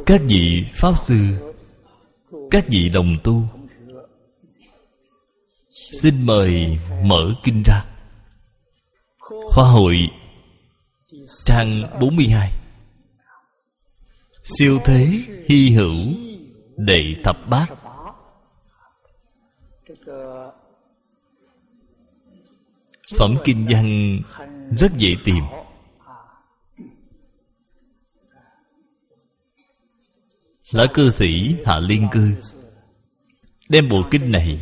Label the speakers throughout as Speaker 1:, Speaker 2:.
Speaker 1: các vị Pháp Sư, các vị đồng tu, xin mời mở kinh ra. Khoa hội trang 42. Siêu thế hy hữu đệ thập bát. Phẩm kinh văn rất dễ tìm. Lão cư sĩ Hạ Liên Cư đem bộ kinh này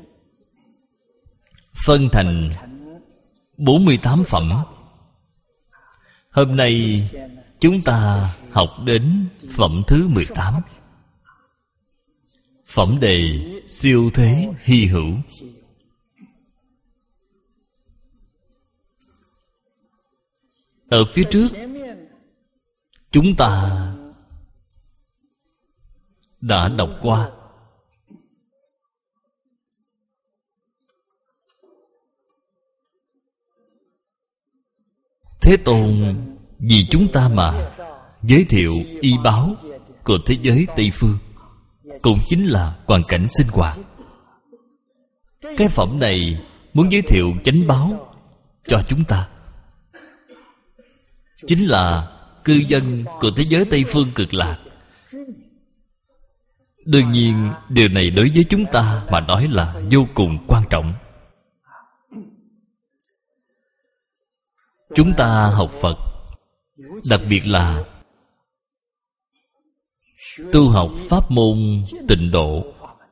Speaker 1: phân thành 48 phẩm. Hôm nay chúng ta học đến phẩm thứ 18. Phẩm đề siêu thế hy hữu. Ở phía trước chúng ta đã đọc qua. Thế Tôn vì chúng ta mà giới thiệu y báo của thế giới Tây Phương, cũng chính là hoàn cảnh sinh hoạt. Cái phẩm này muốn giới thiệu chánh báo cho chúng ta, chính là cư dân của thế giới Tây Phương Cực Lạc. Đương nhiên điều này đối với chúng ta mà nói là vô cùng quan trọng. Chúng ta học Phật, đặc biệt là tu học pháp môn Tịnh Độ,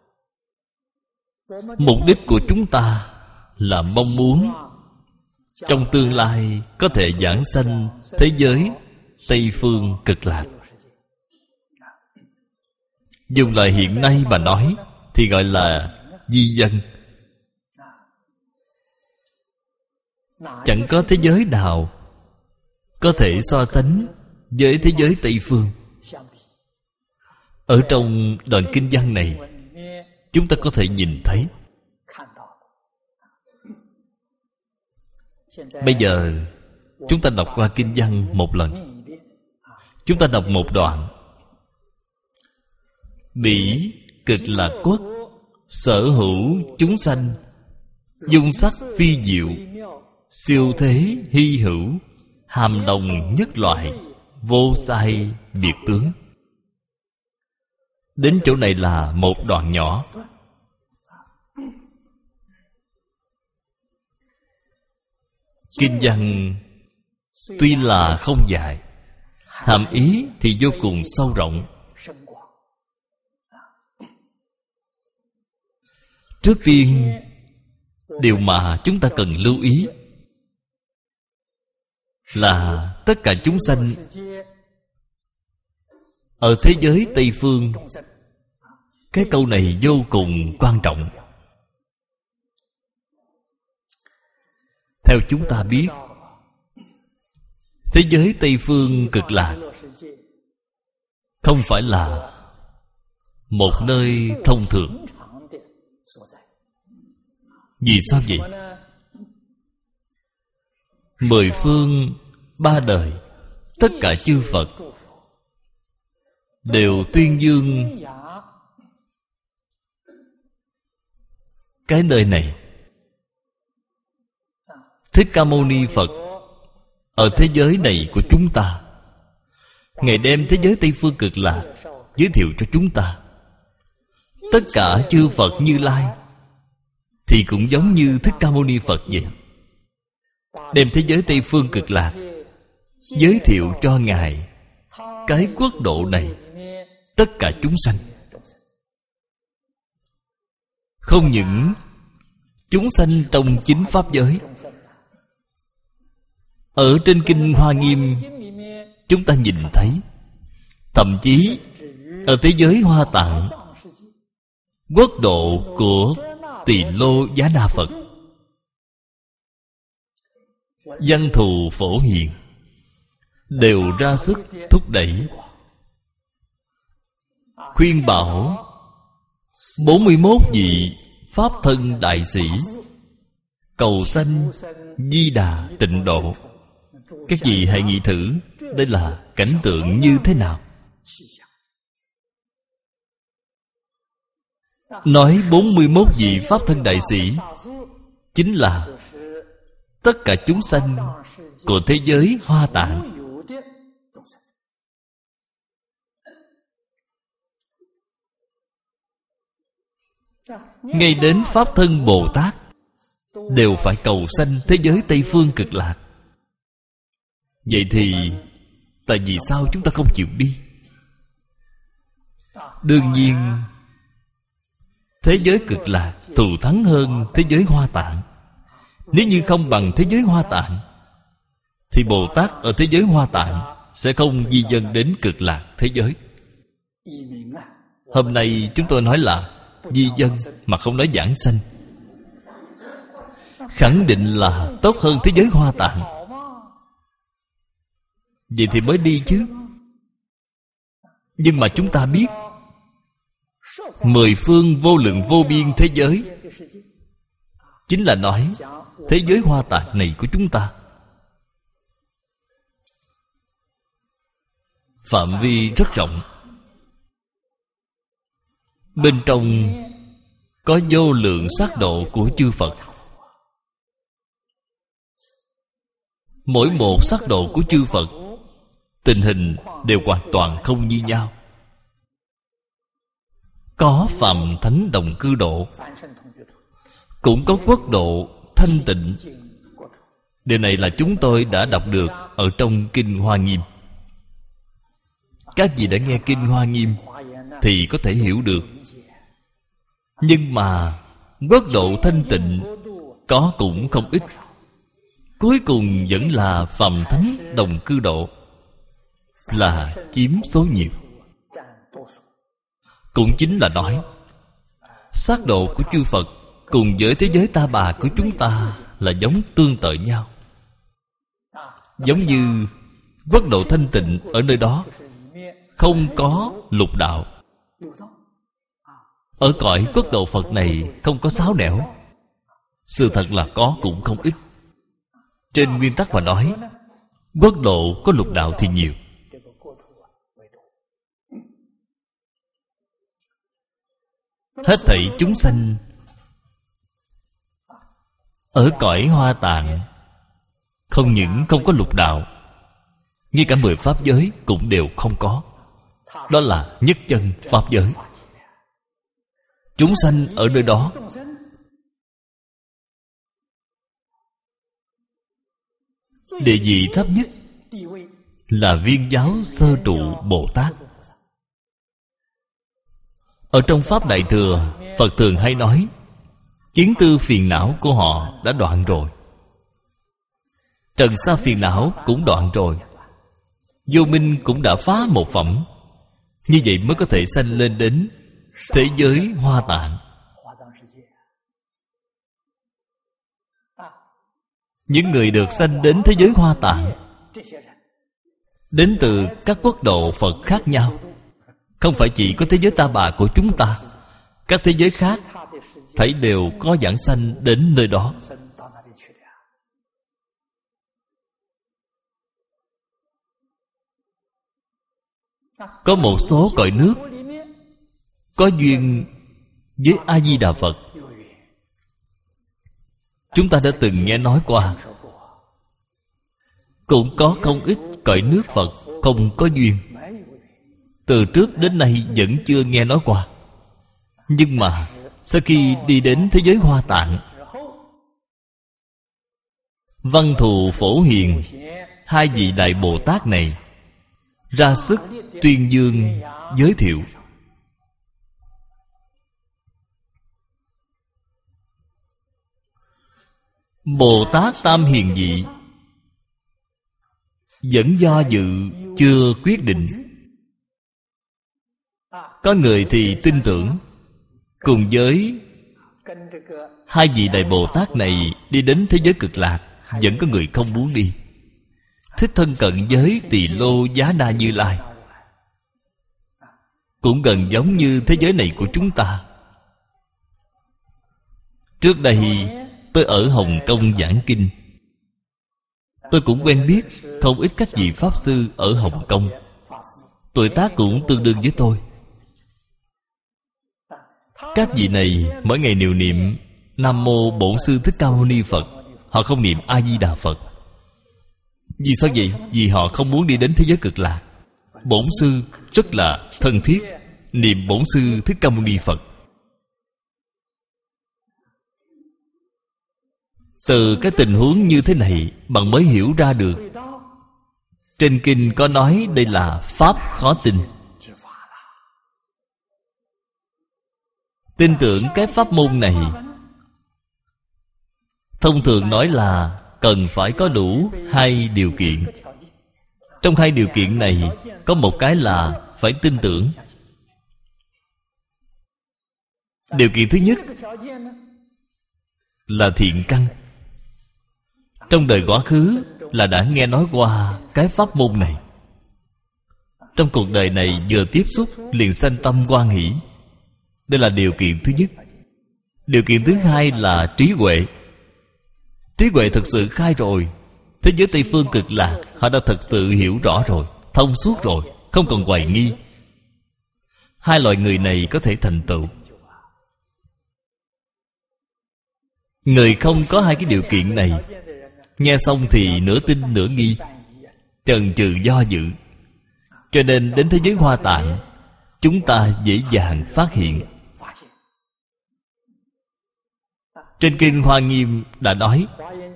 Speaker 1: mục đích của chúng ta là mong muốn trong tương lai có thể giảng sanh thế giới Tây Phương Cực Lạc. Dùng lời hiện nay mà nói thì gọi là di dân. Chẳng có thế giới nào có thể so sánh với thế giới Tây Phương. Ở trong đoạn kinh văn này, chúng ta có thể nhìn thấy. Bây giờ chúng ta đọc qua kinh văn một lần. Chúng ta đọc một đoạn. Bỉ Cực Lạc Quốc sở hữu chúng sanh, dung sắc phi diệu, siêu thế hy hữu, hàm đồng nhất loại, vô sai biệt tướng. Đến chỗ này là một đoạn nhỏ. Kinh văn tuy là không dài, hàm ý thì vô cùng sâu rộng. Trước tiên, điều mà chúng ta cần lưu ý là tất cả chúng sanh ở thế giới Tây Phương. Cái câu này vô cùng quan trọng. Theo chúng ta biết, thế giới Tây Phương Cực Lạc không phải là một nơi thông thường. Vì sao vậy? 10 phương 3 đời, tất cả chư Phật đều tuyên dương cái nơi này. Thích Ca Mâu Ni Phật ở thế giới này của chúng ta, Ngài đem thế giới Tây Phương Cực Lạc giới thiệu cho chúng ta. Tất cả chư Phật Như Lai thì cũng giống như Thích Ca Mâu Ni Phật vậy, đem thế giới Tây Phương Cực Lạc giới thiệu cho Ngài cái quốc độ này, tất cả chúng sanh. Không những chúng sanh trong chính pháp giới, ở trên kinh Hoa Nghiêm chúng ta nhìn thấy, thậm chí ở thế giới Hoa Tạng, quốc độ của Tỳ Lô Giá Na Phật, Văn Thù Phổ Hiền đều ra sức thúc đẩy, khuyên bảo 41 vị Pháp thân đại sĩ cầu sanh Di Đà Tịnh Độ. Các vị hãy nghĩ thử, đây là cảnh tượng như thế nào? Nói 41 vị Pháp thân đại sĩ chính là tất cả chúng sanh của thế giới Hoa Tạng. Ngay đến Pháp thân Bồ Tát đều phải cầu sanh thế giới Tây Phương Cực Lạc. Vậy thì tại vì sao chúng ta không chịu đi? Đương nhiên thế giới Cực Lạc thù thắng hơn thế giới Hoa Tạng. Nếu như không bằng thế giới Hoa Tạng thì Bồ Tát ở thế giới Hoa Tạng sẽ không di dân đến Cực Lạc thế giới. Hôm nay chúng tôi nói là di dân mà không nói giảng sanh, khẳng định là tốt hơn thế giới Hoa Tạng. Vậy thì mới đi chứ. Nhưng mà chúng ta biết mười phương vô lượng vô biên thế giới chính là nói thế giới Hoa Tạng này của chúng ta. Phạm vi rất rộng. Bên trong có vô lượng sát độ của chư Phật. Mỗi một sát độ của chư Phật tình hình đều hoàn toàn không như nhau. Có phàm thánh đồng cư độ, cũng có quốc độ thanh tịnh. Điều này là chúng tôi đã đọc được ở trong Kinh Hoa Nghiêm. Các vị đã nghe Kinh Hoa Nghiêm thì có thể hiểu được. Nhưng mà quốc độ thanh tịnh có cũng không ít. Cuối cùng vẫn là phàm thánh đồng cư độ là chiếm số nhiều. Cũng chính là nói sát độ của chư Phật cùng với thế giới Ta Bà của chúng ta là giống tương tự nhau. Giống như quốc độ thanh tịnh ở nơi đó không có lục đạo. Ở cõi quốc độ Phật này không có sáu nẻo. Sự thật là có cũng không ít. Trên nguyên tắc mà nói, quốc độ có lục đạo thì nhiều. Hết thảy chúng sanh ở cõi Hoa Tạng không những không có lục đạo, ngay cả 10 pháp giới cũng đều không có. Đó là nhất chân pháp giới. Chúng sanh ở nơi đó địa vị thấp nhất là Viên Giáo Sơ Trụ Bồ Tát. Ở trong Pháp Đại Thừa, Phật thường hay nói kiến tư phiền não của họ đã đoạn rồi, trần sa phiền não cũng đoạn rồi, vô minh cũng đã phá một phẩm. Như vậy mới có thể sanh lên đến thế giới Hoa Tạng. Những người được sanh đến thế giới Hoa Tạng đến từ các quốc độ Phật khác nhau. Không phải chỉ có thế giới Ta Bà của chúng ta, các thế giới khác thảy đều có giảng sanh đến nơi đó. Có một số cõi nước có duyên với A-di-đà Phật. Chúng ta đã từng nghe nói qua. Cũng có không ít cõi nước Phật không có duyên, từ trước đến nay vẫn chưa nghe nói qua. Nhưng mà sau khi đi đến thế giới Hoa Tạng, Văn Thù Phổ Hiền, hai vị Đại Bồ Tát này ra sức tuyên dương giới thiệu. Bồ Tát Tam Hiền Vị vẫn do dự chưa quyết định. Có người thì tin tưởng, cùng với hai vị Đại Bồ Tát này đi đến thế giới Cực Lạc. Vẫn có người không muốn đi, thích thân cận với Tỳ Lô Giá Na Như Lai, cũng gần giống như thế giới này của chúng ta. Trước đây tôi ở Hồng Kông giảng kinh, tôi cũng quen biết không ít các vị Pháp Sư ở Hồng Kông. Tuổi tác cũng tương đương với tôi. Các vị này mỗi ngày đều niệm Nam Mô Bổn Sư Thích Ca Mâu Ni Phật. Họ không niệm A-di-đà Phật. Vì sao vậy? Vì họ không muốn đi đến thế giới cực lạc. Bổn Sư rất là thân thiết, niệm Bổn Sư Thích Ca Mâu Ni Phật. Từ cái tình huống như thế này, bạn mới hiểu ra được trên kinh có nói đây là pháp khó tin. Tin tưởng cái pháp môn này, thông thường nói là cần phải có đủ 2 điều kiện. Trong 2 điều kiện này, có một cái là phải tin tưởng. Điều kiện thứ nhất là thiện căn. Trong đời quá khứ là đã nghe nói qua cái pháp môn này. Trong cuộc đời này vừa tiếp xúc liền sanh tâm hoan hỷ. Đây là điều kiện thứ nhất. Điều kiện thứ hai là trí huệ. Trí huệ thực sự khai rồi. Thế giới Tây Phương Cực Lạc họ đã thật sự hiểu rõ rồi, thông suốt rồi, không còn hoài nghi. 2 loại người này có thể thành tựu. Người không có 2 cái điều kiện này, nghe xong thì nửa tin nửa nghi, chần chừ do dự. Cho nên đến thế giới Hoa Tạng, chúng ta dễ dàng phát hiện. Trên kinh Hoa Nghiêm đã nói,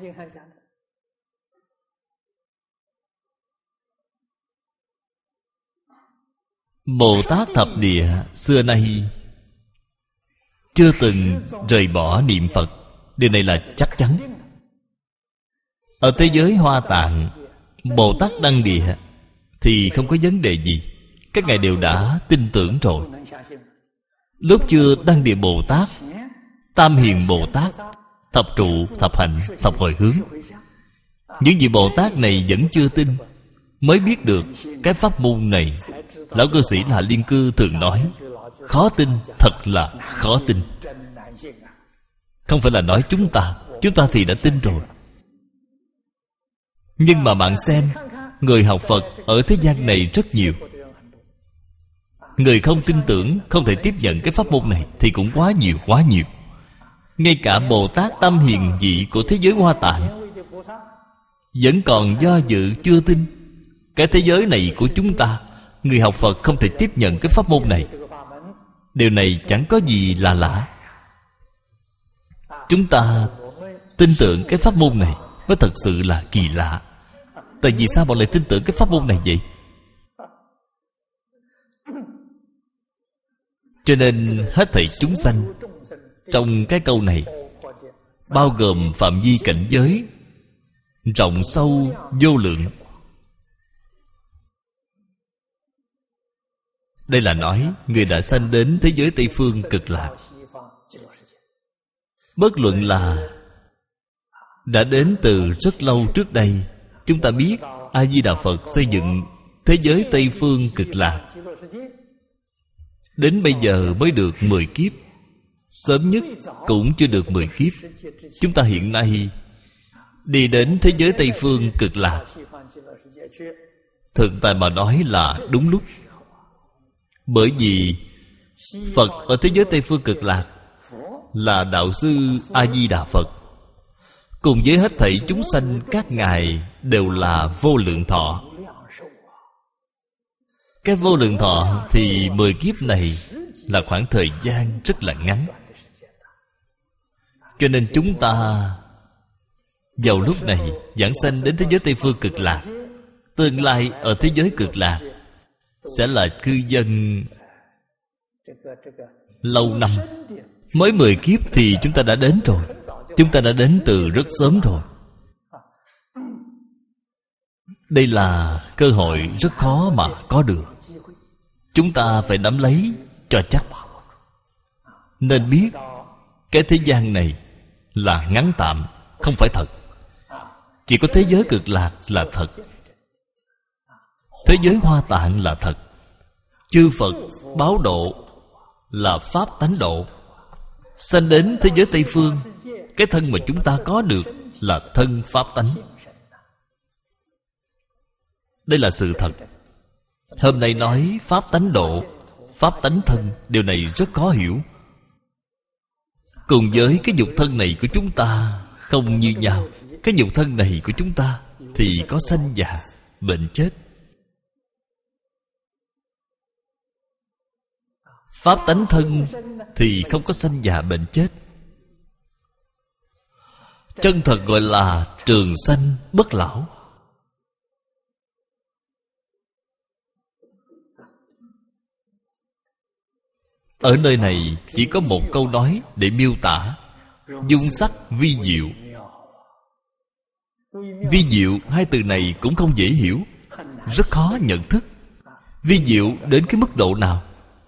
Speaker 1: Bồ Tát Thập Địa xưa nay chưa từng rời bỏ niệm Phật. Điều này là chắc chắn. Ở thế giới Hoa Tạng, Bồ Tát Đăng Địa thì không có vấn đề gì. Các ngài đều đã tin tưởng rồi. Lúc chưa Đăng Địa Bồ Tát, Tam Hiền Bồ Tát, Thập Trụ, Thập Hạnh, Thập Hồi Hướng, những vị Bồ Tát này vẫn chưa tin, mới biết được cái pháp môn này. Lão cư sĩ Hạ Liên Cư thường nói, khó tin, thật là khó tin. Không phải là nói chúng ta thì đã tin rồi. Nhưng mà bạn xem, người học Phật ở thế gian này rất nhiều. Người không tin tưởng, không thể tiếp nhận cái pháp môn này thì cũng quá nhiều, quá nhiều. Ngay cả Bồ Tát Tam Hiền vị của thế giới Hoa Tạng vẫn còn do dự chưa tin. Cái thế giới này của chúng ta, người học Phật không thể tiếp nhận cái pháp môn này. Điều này chẳng có gì là lạ. Chúng ta tin tưởng cái pháp môn này mới thật sự là kỳ lạ. Tại vì sao bọn lại tin tưởng cái pháp môn này vậy? Cho nên hết thảy chúng sanh trong cái câu này bao gồm phạm vi cảnh giới rộng sâu vô lượng. Đây là nói người đã sanh đến thế giới Tây Phương Cực Lạc. Bất luận là đã đến từ rất lâu trước đây. Chúng ta biết A-di-đà Phật xây dựng thế giới Tây Phương Cực Lạc đến bây giờ mới được 10 kiếp. Sớm nhất cũng chưa được 10 kiếp. Chúng ta hiện nay đi đến thế giới Tây Phương Cực Lạc, thực tại mà nói là đúng lúc. Bởi vì Phật ở thế giới Tây Phương Cực Lạc là Đạo sư A-di-đà Phật, cùng với hết thảy chúng sanh các ngài đều là vô lượng thọ. Cái vô lượng thọ thì 10 kiếp này là khoảng thời gian rất là ngắn. Cho nên chúng ta vào lúc này giảng sanh đến thế giới Tây Phương Cực Lạc, tương lai ở thế giới Cực Lạc sẽ là cư dân lâu năm. Mới 10 kiếp thì chúng ta đã đến rồi. Chúng ta đã đến từ rất sớm rồi. Đây là cơ hội rất khó mà có được. Chúng ta phải nắm lấy cho chắc. Nên biết cái thế gian này là ngắn tạm, không phải thật. Chỉ có thế giới Cực Lạc là thật. Thế giới Hoa Tạng là thật. Chư Phật báo độ là pháp tánh độ. Sanh đến thế giới Tây Phương, cái thân mà chúng ta có được là thân pháp tánh. Đây là sự thật. Hôm nay nói pháp tánh độ, pháp tánh thân, điều này rất khó hiểu. cùng với cái nhục thân này của chúng ta không như nhau. Cái nhục thân này của chúng ta thì có sanh già, bệnh chết. Pháp tánh thân thì không có sanh già bệnh chết. Chân thật gọi là trường sanh bất lão. Ở nơi này chỉ có một câu nói để miêu tả: dung sắc vi diệu. Vi diệu, hai từ này cũng không dễ hiểu, rất khó nhận thức. Vi diệu đến cái mức độ nào?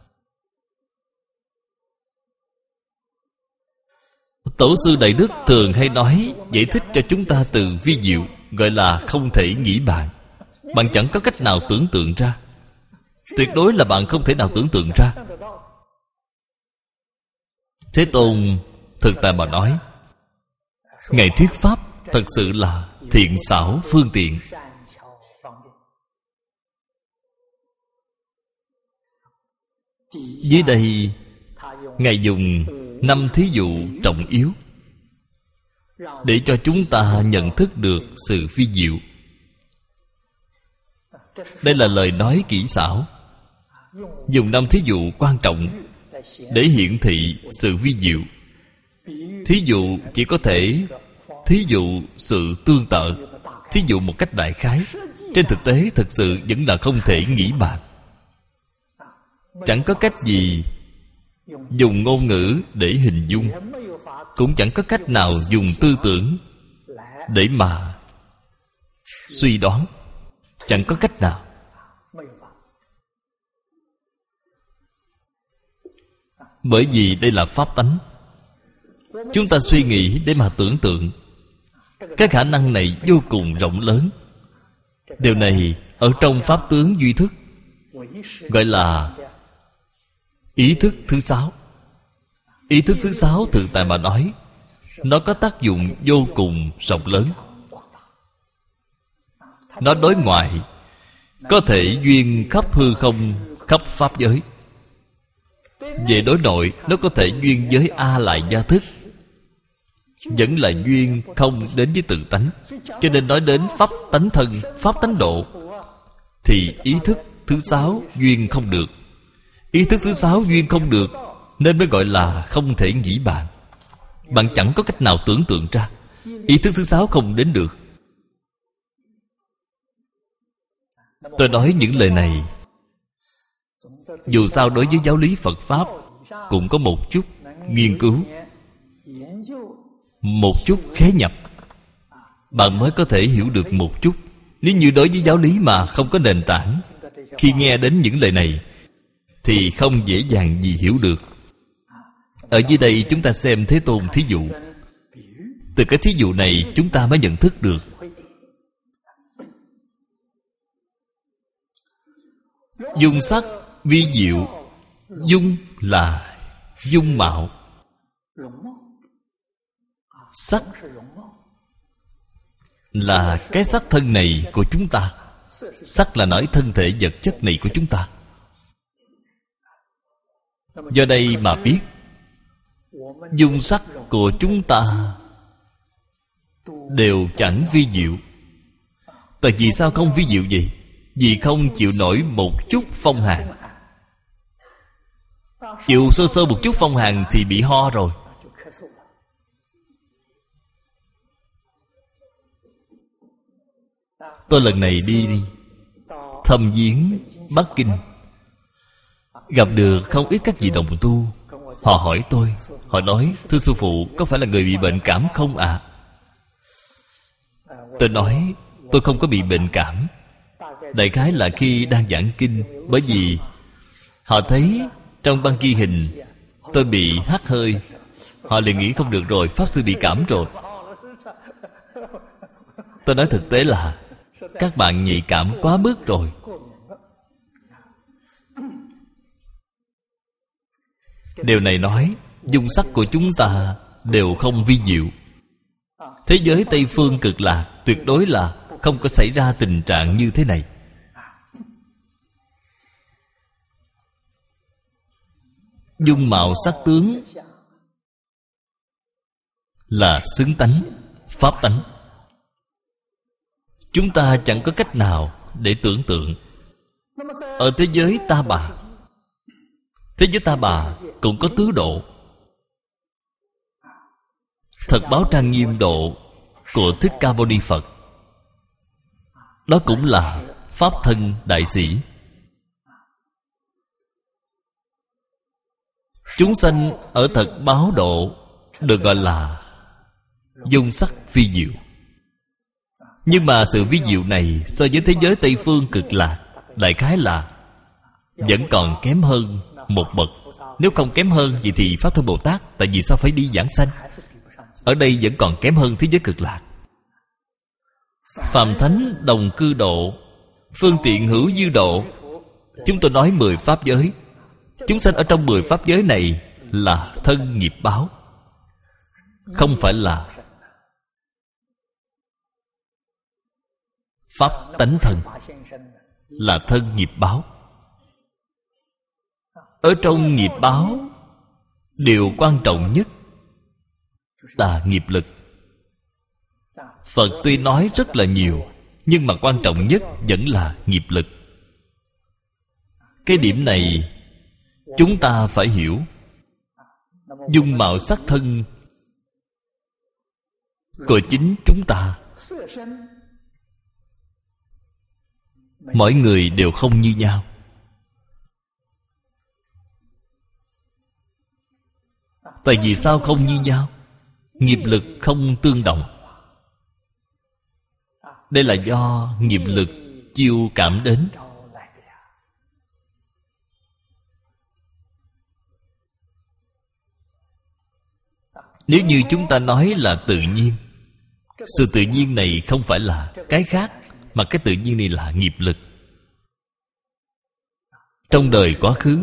Speaker 1: Tổ sư Đại Đức thường hay nói, giải thích cho chúng ta từ vi diệu, gọi là không thể nghĩ bàn. Bạn chẳng có cách nào tưởng tượng ra. Tuyệt đối là bạn không thể nào tưởng tượng ra. Thế Tôn thực tại mà nói, Ngài thuyết pháp thật sự là thiện xảo phương tiện. Dưới đây Ngài dùng 5 thí dụ trọng yếu để cho chúng ta nhận thức được sự vi diệu. Đây là lời nói kỹ xảo, dùng 5 thí dụ quan trọng để hiển thị sự vi diệu. Thí dụ chỉ có thể thí dụ sự tương tự, thí dụ một cách đại khái. Trên thực tế thực sự vẫn là không thể nghĩ bàn. Chẳng có cách gì dùng ngôn ngữ để hình dung, cũng chẳng có cách nào dùng tư tưởng để mà suy đoán. Chẳng có cách nào. Bởi vì đây là pháp tánh. Chúng ta suy nghĩ để mà tưởng tượng. Cái khả năng này vô cùng rộng lớn. Điều này ở trong pháp tướng duy thức gọi là ý thức thứ 6. Ý thức thứ 6 thực tại mà nói, nó có tác dụng vô cùng rộng lớn. Nó đối ngoại có thể duyên khắp hư không, khắp pháp giới. Về đối nội, nó có thể duyên với A Lại Gia thức, vẫn là duyên không đến với tự tánh. Cho nên nói đến pháp tánh thân, pháp tánh độ, thì ý thức thứ 6 duyên không được. Ý thức thứ 6 duyên không được, nên mới gọi là không thể nghĩ bàn. Bạn chẳng có cách nào tưởng tượng ra. Ý thức thứ 6 không đến được. Tôi nói những lời này, dù sao đối với giáo lý Phật Pháp cũng có một chút nghiên cứu, một chút khế nhập, bạn mới có thể hiểu được một chút. Nếu như đối với giáo lý mà không có nền tảng, khi nghe đến những lời này thì không dễ dàng gì hiểu được. Ở dưới đây chúng ta xem Thế Tôn thí dụ. Từ cái thí dụ này chúng ta mới nhận thức được. Dung sắc vi diệu. Dung là dung mạo, sắc là cái sắc thân này của chúng ta. Sắc là nói thân thể vật chất này của chúng ta. Do đây mà biết dung sắc của chúng ta đều chẳng vi diệu. Tại vì sao không vi diệu vậy? Vì không chịu nổi một chút phong hàn. Chịu sơ sơ một chút phong hàn thì bị ho rồi. Tôi lần này đi thăm viếng Bắc Kinh, gặp được không ít các vị đồng tu. Họ hỏi tôi, họ nói: thưa sư phụ, có phải là người bị bệnh cảm không ạ? Tôi nói tôi không có bị bệnh cảm. Đại khái là khi đang giảng kinh, bởi vì họ thấy trong băng ghi hình tôi bị hắt hơi, họ liền nghĩ không được rồi, pháp sư bị cảm rồi. Tôi nói thực tế là các bạn nhạy cảm quá mức rồi. Điều này nói dung sắc của chúng ta đều không vi diệu. Thế giới Tây Phương Cực Lạc tuyệt đối là không có xảy ra tình trạng như thế này. Dung mạo sắc tướng là xứng tánh, pháp tánh. Chúng ta chẳng có cách nào để tưởng tượng. Ở thế giới ta bà, thế giới ta bà cũng có tứ độ. Thật báo trang nghiêm độ của Thích Ca Mâu Ni Phật, đó cũng là pháp thân đại sĩ. Chúng sanh ở thật báo độ được gọi là dung sắc phi diệu. Nhưng mà sự vi diệu này so với thế giới Tây Phương Cực Lạc, đại khái là vẫn còn kém hơn một bậc. Nếu không kém hơn vậy thì Pháp Thân Bồ Tát tại vì sao phải đi giảng sanh? Ở đây vẫn còn kém hơn thế giới Cực Lạc. Phàm thánh đồng cư độ, phương tiện hữu dư độ. Chúng tôi nói 10 pháp giới. Chúng sanh ở trong 10 pháp giới này là thân nghiệp báo, không phải là pháp tánh thân, là thân nghiệp báo. Ở trong nghiệp báo, điều quan trọng nhất là nghiệp lực. Phật tuy nói rất là nhiều, nhưng mà quan trọng nhất vẫn là nghiệp lực. Cái điểm này chúng ta phải hiểu. Dung mạo sắc thân của chính chúng ta, mỗi người đều không như nhau. Tại vì sao không như nhau? Nghiệp lực không tương đồng. Đây là do nghiệp lực chiêu cảm đến. Nếu như chúng ta nói là tự nhiên, sự tự nhiên này không phải là cái khác, mà cái tự nhiên này là nghiệp lực. Trong đời quá khứ,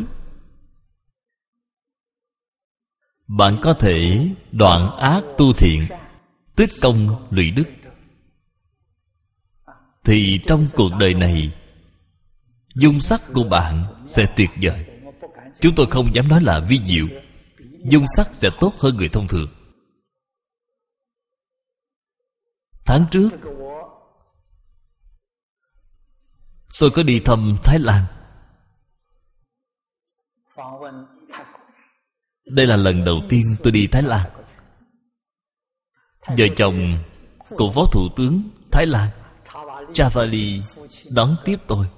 Speaker 1: bạn có thể đoạn ác tu thiện, tích công lũy đức, thì trong cuộc đời này dung sắc của bạn sẽ tuyệt vời. Chúng tôi không dám nói là vi diệu. Dung sắc sẽ tốt hơn người thông thường. Tháng trước tôi có đi thăm Thái Lan. Đây là lần đầu tiên tôi đi Thái Lan. Vợ chồng của Phó Thủ tướng Thái Lan Chavali đón tiếp tôi.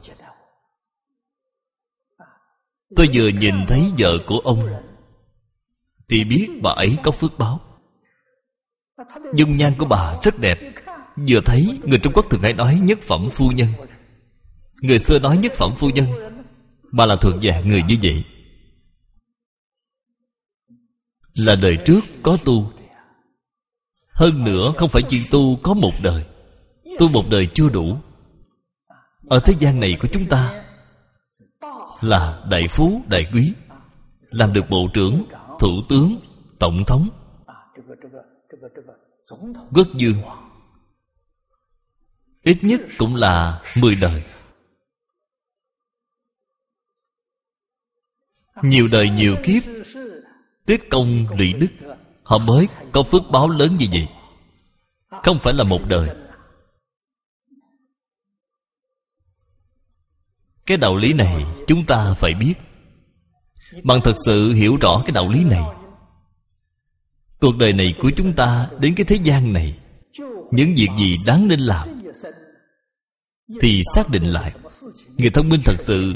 Speaker 1: Tôi vừa nhìn thấy vợ của ông thì biết bà ấy có phước báo. Dung nhan của bà rất đẹp. Vừa thấy, người Trung Quốc thường hay nói nhất phẩm phu nhân. Người xưa nói nhất phẩm phu nhân, bà là thuộc dạng người như vậy. Là đời trước có tu. Hơn nữa không phải chỉ tu có một đời. Tu một đời chưa đủ. Ở thế gian này của chúng ta là đại phú đại quý, làm được bộ trưởng, thủ tướng, tổng thống, quốc vương, ít nhất cũng là 10 đời. Nhiều đời nhiều kiếp tích công lũy đức, họ mới có phước báo lớn như vậy. Không phải là một đời. Cái đạo lý này chúng ta phải biết. Bạn thật sự hiểu rõ cái đạo lý này, cuộc đời này của chúng ta đến cái thế gian này, những việc gì đáng nên làm thì xác định lại. Người thông minh thật sự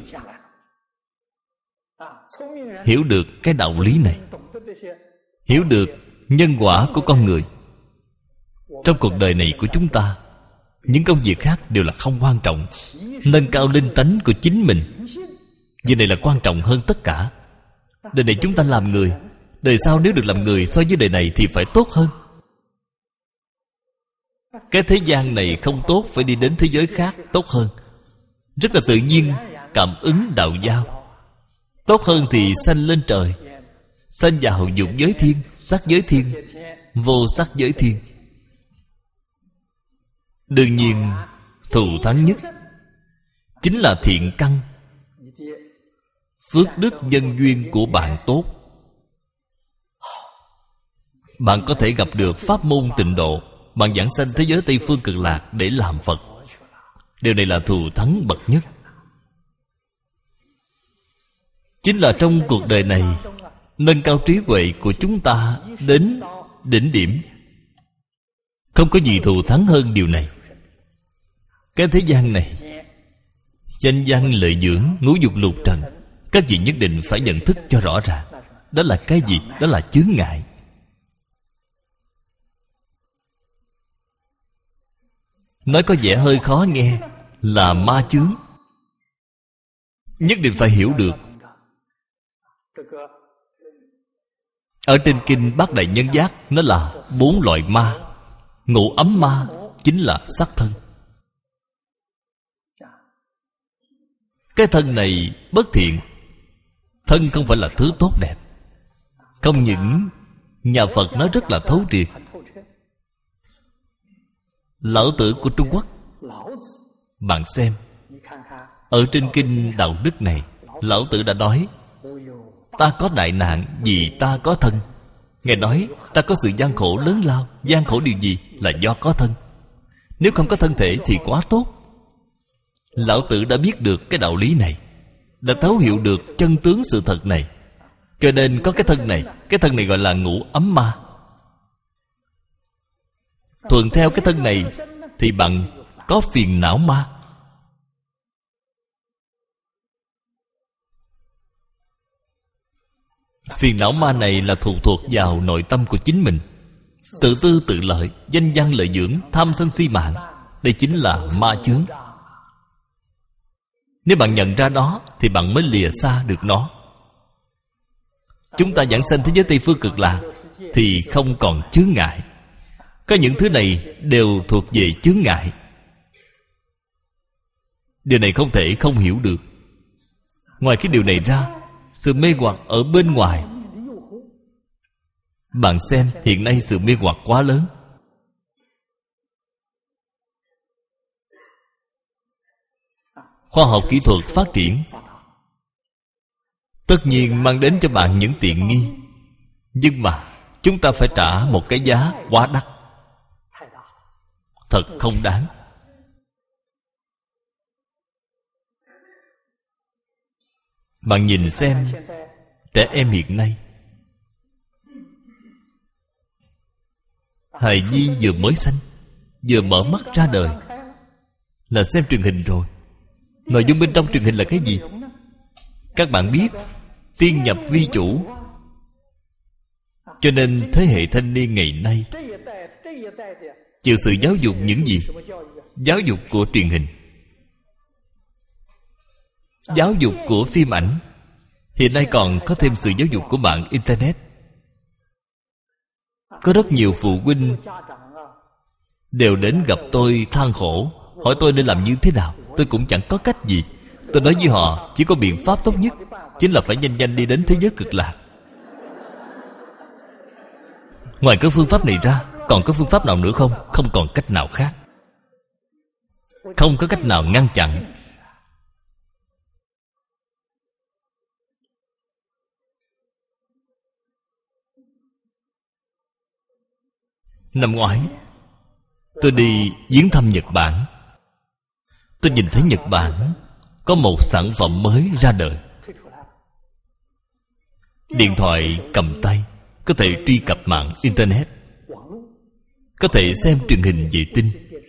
Speaker 1: hiểu được cái đạo lý này, hiểu được nhân quả của con người. Trong cuộc đời này của chúng ta, những công việc khác đều là không quan trọng. Nâng cao linh tánh của chính mình, việc này là quan trọng hơn tất cả. Đời này chúng ta làm người, đời sau nếu được làm người so với đời này thì phải tốt hơn. Cái thế gian này không tốt, phải đi đến thế giới khác tốt hơn. Rất là tự nhiên cảm ứng đạo giao. Tốt hơn thì sanh lên trời, sanh vào dục giới thiên, sắc giới thiên, vô sắc giới thiên. Đương nhiên thù thắng nhất chính là thiện căn, phước đức nhân duyên của bạn tốt. bạn có thể gặp được pháp môn tịnh độ, bạn giảng sanh thế giới Tây Phương Cực Lạc để làm Phật. Điều này là thù thắng bậc nhất. Chính là trong cuộc đời này nâng cao trí huệ của chúng ta đến đỉnh điểm. Không có gì thù thắng hơn điều này. Cái thế gian này, danh văn lợi dưỡng, ngũ dục lục trần, các vị nhất định phải nhận thức cho rõ ràng. Đó là cái gì? Đó là chướng ngại. Nói có vẻ hơi khó nghe, là ma chướng. Nhất định phải hiểu được. Ở trên kinh Bát Đại Nhân Giác, nó là 4 loại ma. Ngũ ấm ma chính là sắc thân. Cái thân này bất thiện. Thân không phải là thứ tốt đẹp. Không những nhà Phật nói rất là thấu triệt. Lão Tử của Trung Quốc, bạn xem, ở trên kinh Đạo Đức này, Lão Tử đã nói: ta có đại nạn vì ta có thân. Ngài nói ta có sự gian khổ lớn lao. Gian khổ điều gì? Là do có thân. Nếu không có thân thể thì quá tốt. Lão Tử đã biết được cái đạo lý này, đã thấu hiểu được chân tướng sự thật này, cho nên có cái thân này. Cái thân này gọi là ngũ ấm ma. Thuận theo cái thân này thì bạn có phiền não ma. Phiền não ma này là thuộc vào nội tâm của chính mình. Tự tư tự lợi, danh văn lợi dưỡng, tham sân si mạng, đây chính là ma chướng. Nếu bạn nhận ra nó thì bạn mới lìa xa được nó. Chúng ta giảng sanh thế giới Tây Phương Cực Lạc thì không còn chướng ngại. Có những thứ này đều thuộc về chướng ngại. Điều này không thể không hiểu được. Ngoài cái điều này ra, sự mê hoặc ở bên ngoài. Bạn xem hiện nay sự mê hoặc quá lớn. Khoa học kỹ thuật phát triển tất nhiên mang đến cho bạn những tiện nghi, nhưng mà chúng ta phải trả một cái giá quá đắt. Thật không đáng. Bạn nhìn xem trẻ em hiện nay, hài nhi vừa mới sanh, vừa mở mắt ra đời là xem truyền hình rồi. Nội dung bên trong truyền hình là cái gì? Các bạn biết, tiên nhập vi chủ. Cho nên thế hệ thanh niên ngày nay chịu sự giáo dục những gì? Giáo dục của truyền hình, giáo dục của phim ảnh. Hiện nay còn có thêm sự giáo dục của mạng Internet. Có rất nhiều phụ huynh đều đến gặp tôi than khổ, hỏi tôi nên làm như thế nào. Tôi cũng chẳng có cách gì. Tôi nói với họ chỉ có biện pháp tốt nhất, chính là phải nhanh nhanh đi đến thế giới Cực Lạc. Ngoài cái phương pháp này ra, còn có phương pháp nào nữa không? Không còn cách nào khác. Không có cách nào ngăn chặn. Năm ngoái tôi đi viếng thăm Nhật Bản. Tôi nhìn thấy Nhật Bản có một sản phẩm mới ra đời. Điện thoại cầm tay có thể truy cập mạng Internet, có thể xem truyền hình vệ tinh.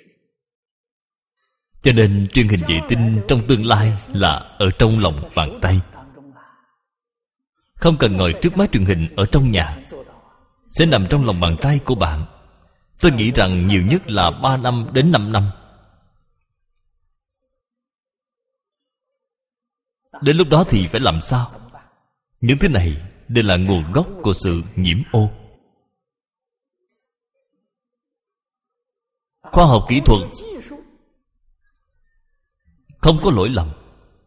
Speaker 1: Cho nên truyền hình vệ tinh trong tương lai là ở trong lòng bàn tay. Không cần ngồi trước máy truyền hình ở trong nhà, sẽ nằm trong lòng bàn tay của bạn. Tôi nghĩ rằng nhiều nhất là 3 năm đến 5 năm. Đến lúc đó thì phải làm sao? Những thứ này đều là nguồn gốc của sự nhiễm ô. Khoa học kỹ thuật không có lỗi lầm.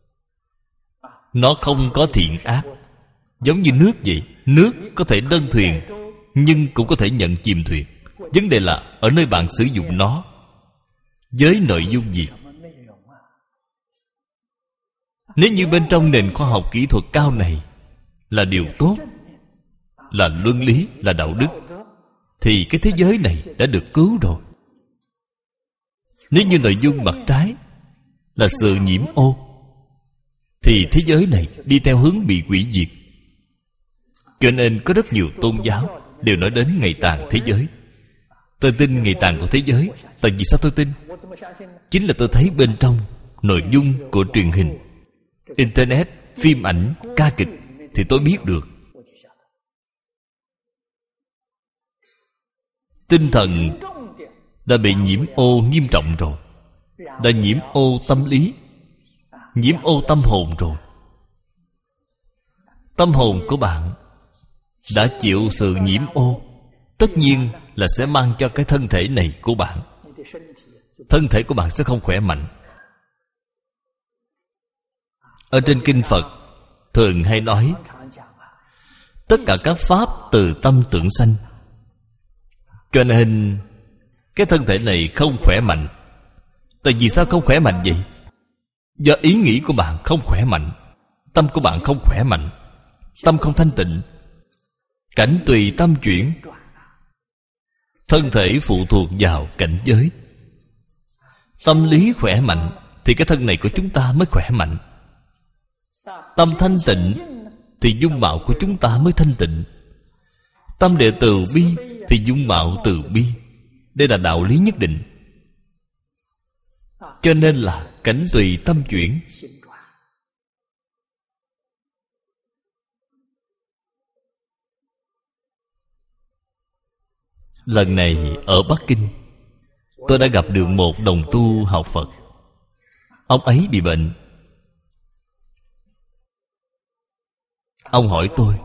Speaker 1: Nó không có thiện ác. Giống như nước vậy. Nước có thể đơn thuyền, nhưng cũng có thể nhận chìm thuyền. Vấn đề là ở nơi bạn sử dụng nó với nội dung gì. Nếu như bên trong nền khoa học kỹ thuật cao này là điều tốt, là luân lý, là đạo đức, thì cái thế giới này đã được cứu rồi. Nếu như nội dung mặt trái là sự nhiễm ô, thì thế giới này đi theo hướng bị hủy diệt. Cho nên có rất nhiều tôn giáo đều nói đến ngày tàn thế giới. Tôi tin ngày tàn của thế giới. Tại vì sao tôi tin? Chính là tôi thấy bên trong nội dung của truyền hình, internet, phim ảnh, ca kịch thì tôi biết được. Tinh thần đã bị nhiễm ô nghiêm trọng rồi, đã nhiễm ô tâm lý, nhiễm ô tâm hồn rồi. Tâm hồn của bạn đã chịu sự nhiễm ô, tất nhiên là sẽ mang cho cái thân thể này của bạn. Thân thể của bạn sẽ không khỏe mạnh. Ở trên kinh Phật thường hay nói tất cả các pháp từ tâm tưởng sanh. Cho nên cái thân thể này không khỏe mạnh. Tại vì sao không khỏe mạnh vậy? Do ý nghĩ của bạn không khỏe mạnh, tâm của bạn không khỏe mạnh, tâm không thanh tịnh, cảnh tùy tâm chuyển. Thân thể phụ thuộc vào cảnh giới. Tâm lý khỏe mạnh thì cái thân này của chúng ta mới khỏe mạnh. Tâm thanh tịnh thì dung mạo của chúng ta mới thanh tịnh. Tâm địa từ bi thì dung mạo từ bi. Đây là đạo lý nhất định. Cho nên là cảnh tùy tâm chuyển. Lần này ở Bắc Kinh, tôi đã gặp được một đồng tu học Phật. Ông ấy bị bệnh. Ông hỏi tôi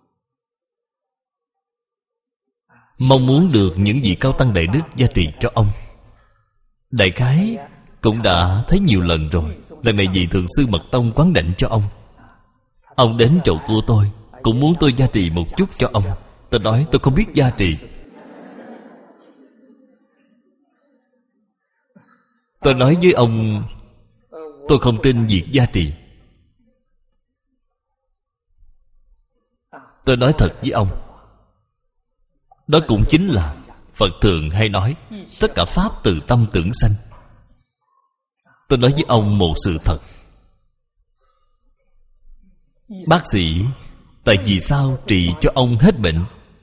Speaker 1: mong muốn được những vị cao tăng đại đức gia trì cho ông. Đại khái cũng đã thấy nhiều lần rồi. Lần này vị thượng sư Mật Tông quán đảnh cho ông. Ông đến chỗ của tôi cũng muốn tôi gia trì một chút cho ông. Tôi nói tôi không biết gia trì. Tôi nói với ông tôi không tin việc gia trì. Tôi nói thật với ông, đó cũng chính là Phật thường hay nói tất cả pháp từ tâm tưởng sanh. Tôi nói với ông một sự thật. Bác sĩ tại vì sao trị cho ông hết bệnh?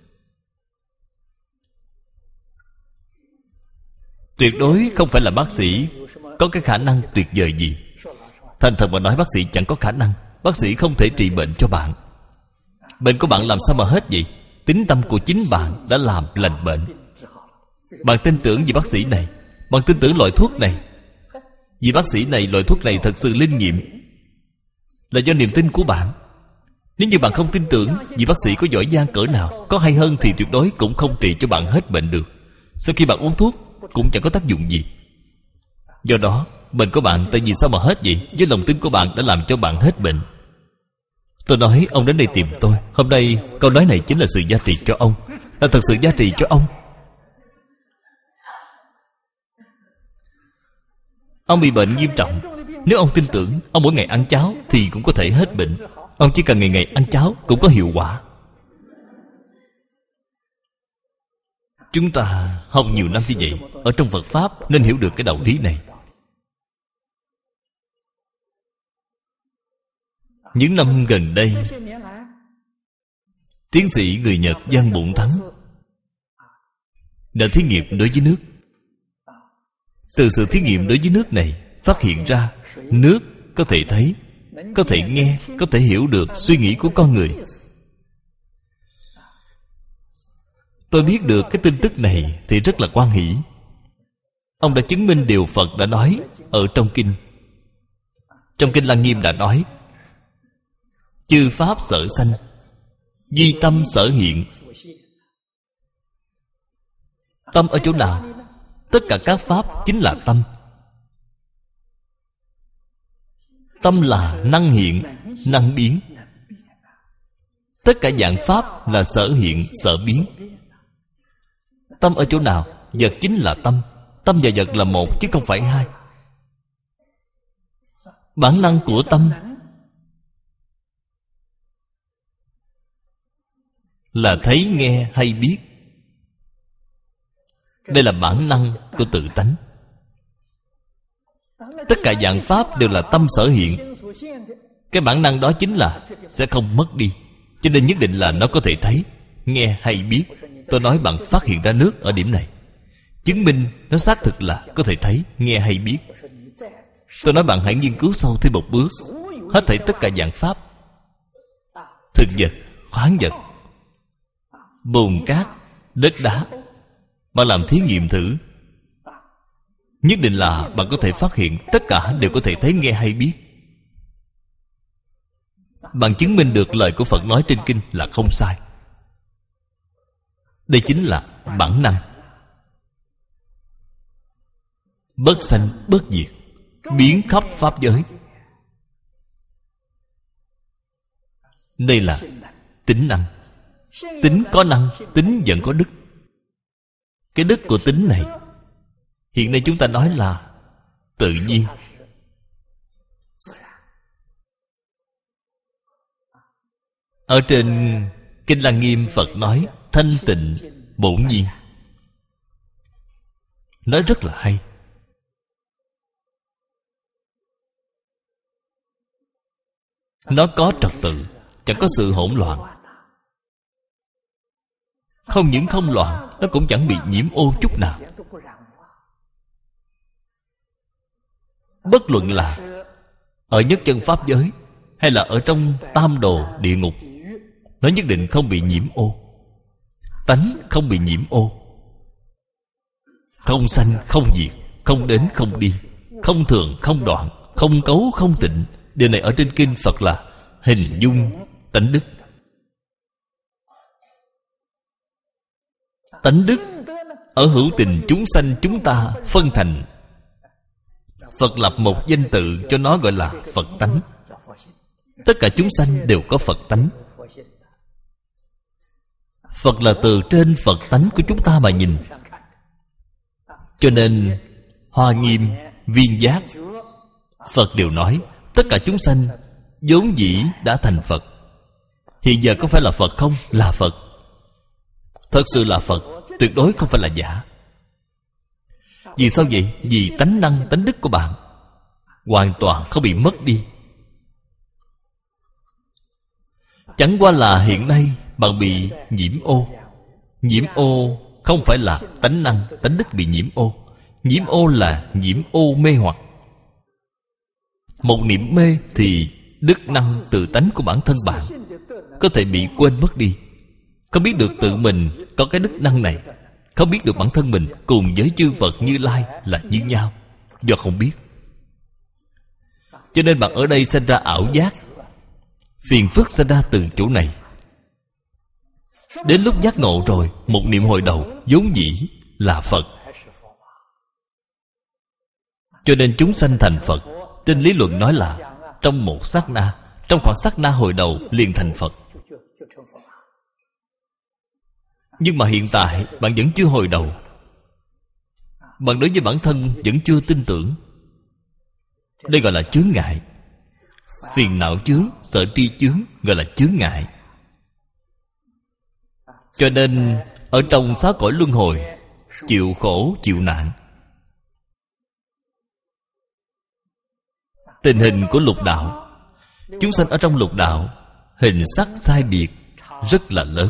Speaker 1: Tuyệt đối không phải là bác sĩ có cái khả năng tuyệt vời gì. Thành thật mà nói, bác sĩ chẳng có khả năng. Bác sĩ không thể trị bệnh cho bạn. Bệnh của bạn làm sao mà hết vậy? Tín tâm của chính bạn đã làm lành bệnh. Bạn tin tưởng vì bác sĩ này, bạn tin tưởng loại thuốc này. Vì bác sĩ này, loại thuốc này thật sự linh nghiệm, là do niềm tin của bạn. Nếu như bạn không tin tưởng vì bác sĩ có giỏi giang cỡ nào, có hay hơn, thì tuyệt đối cũng không trị cho bạn hết bệnh được. Sau khi bạn uống thuốc cũng chẳng có tác dụng gì. Do đó bệnh của bạn tại vì sao mà hết vậy? Do lòng tin của bạn đã làm cho bạn hết bệnh. Tôi nói ông đến đây tìm tôi. Hôm nay câu nói này chính là sự gia trì cho ông, là thật sự gia trì cho ông. Ông bị bệnh nghiêm trọng. Nếu ông tin tưởng, ông mỗi ngày ăn cháo thì cũng có thể hết bệnh. Ông chỉ cần ngày ngày ăn cháo cũng có hiệu quả. Chúng ta học nhiều năm như vậy, ở trong Phật Pháp nên hiểu được cái đạo lý này. Những năm gần đây, tiến sĩ người Nhật Giang Bụng Thắng đã thí nghiệm đối với nước. Từ sự thí nghiệm đối với nước này, phát hiện ra nước có thể thấy, có thể nghe, có thể hiểu được suy nghĩ của con người. Tôi biết được cái tin tức này thì rất là hoan hỷ. Ông đã chứng minh điều Phật đã nói ở trong kinh. Trong kinh Lăng Nghiêm đã nói: chư pháp sở sanh, duy tâm sở hiện. Tâm ở chỗ nào? Tất cả các pháp chính là tâm. Tâm là năng hiện, năng biến. Tất cả dạng pháp là sở hiện, sở biến. Tâm ở chỗ nào? Vật chính là tâm. Tâm và vật là một chứ không phải hai. Bản năng của tâm là thấy, nghe hay biết. Đây là bản năng của tự tánh. Tất cả dạng pháp đều là tâm sở hiện. Cái bản năng đó chính là sẽ không mất đi. Cho nên nhất định là nó có thể thấy, nghe hay biết. Tôi nói bạn phát hiện ra nước ở điểm này, chứng minh nó xác thực là có thể thấy, nghe hay biết. Tôi nói bạn hãy nghiên cứu sâu thêm một bước. Hết thảy tất cả dạng pháp, thực vật, khoáng vật, bùn cát, đất đá, bạn làm thí nghiệm thử, nhất định là bạn có thể phát hiện tất cả đều có thể thấy, nghe hay biết. Bạn chứng minh được lời của Phật nói trên kinh là không sai. Đây chính là bản năng. Bất sanh bất diệt, biến khắp pháp giới. Đây là tính năng. Tính có năng, tính vẫn có đức. Cái đức của tính này hiện nay chúng ta nói là tự nhiên. Ở trên Kinh Lăng Nghiêm Phật nói thanh tịnh bổn nhiên, nói rất là hay. Nó có trật tự, chẳng có sự hỗn loạn. Không những không loạn, nó cũng chẳng bị nhiễm ô chút nào. Bất luận là ở nhất chân pháp giới hay là ở trong tam đồ địa ngục, nó nhất định không bị nhiễm ô. Tánh không bị nhiễm ô. Không sanh không diệt, không đến không đi, không thường không đoạn, không cấu không tịnh. Điều này ở trên kinh Phật là hình dung tánh đức. Tánh đức ở hữu tình chúng sanh chúng ta phân thành. Phật lập một danh tự cho nó gọi là Phật tánh. Tất cả chúng sanh đều có Phật tánh. Phật là từ trên Phật tánh của chúng ta mà nhìn. Cho nên Hoa Nghiêm, Viên Giác, Phật đều nói tất cả chúng sanh vốn dĩ đã thành Phật. Hiện giờ có phải là Phật không? Là Phật. Thật sự là Phật, tuyệt đối không phải là giả. Vì sao vậy? Vì tánh năng, tánh đức của bạn hoàn toàn không bị mất đi. Chẳng qua là hiện nay bạn bị nhiễm ô. Nhiễm ô không phải là tánh năng, tánh đức bị nhiễm ô. Nhiễm ô là nhiễm ô mê hoặc. Một niệm mê thì đức năng tự tánh của bản thân bạn có thể bị quên mất đi. Không biết được tự mình có cái đức năng này, không biết được bản thân mình cùng với chư Phật Như Lai là như nhau, do không biết. Cho nên bạn ở đây sinh ra ảo giác. Phiền phức sinh ra từ chỗ này. Đến lúc giác ngộ rồi, một niệm hồi đầu vốn dĩ là Phật. Cho nên chúng sanh thành Phật. Trên lý luận nói là trong một sát na, trong khoảng sát na hồi đầu liền thành Phật. Nhưng mà hiện tại bạn vẫn chưa hồi đầu. Bạn đối với bản thân vẫn chưa tin tưởng. Đây gọi là chướng ngại. Phiền não chướng, sợ tri chướng gọi là chướng ngại. Cho nên ở trong sáu cõi luân hồi, chịu khổ chịu nạn. Tình hình của lục đạo, chúng sanh ở trong lục đạo hình sắc sai biệt rất là lớn.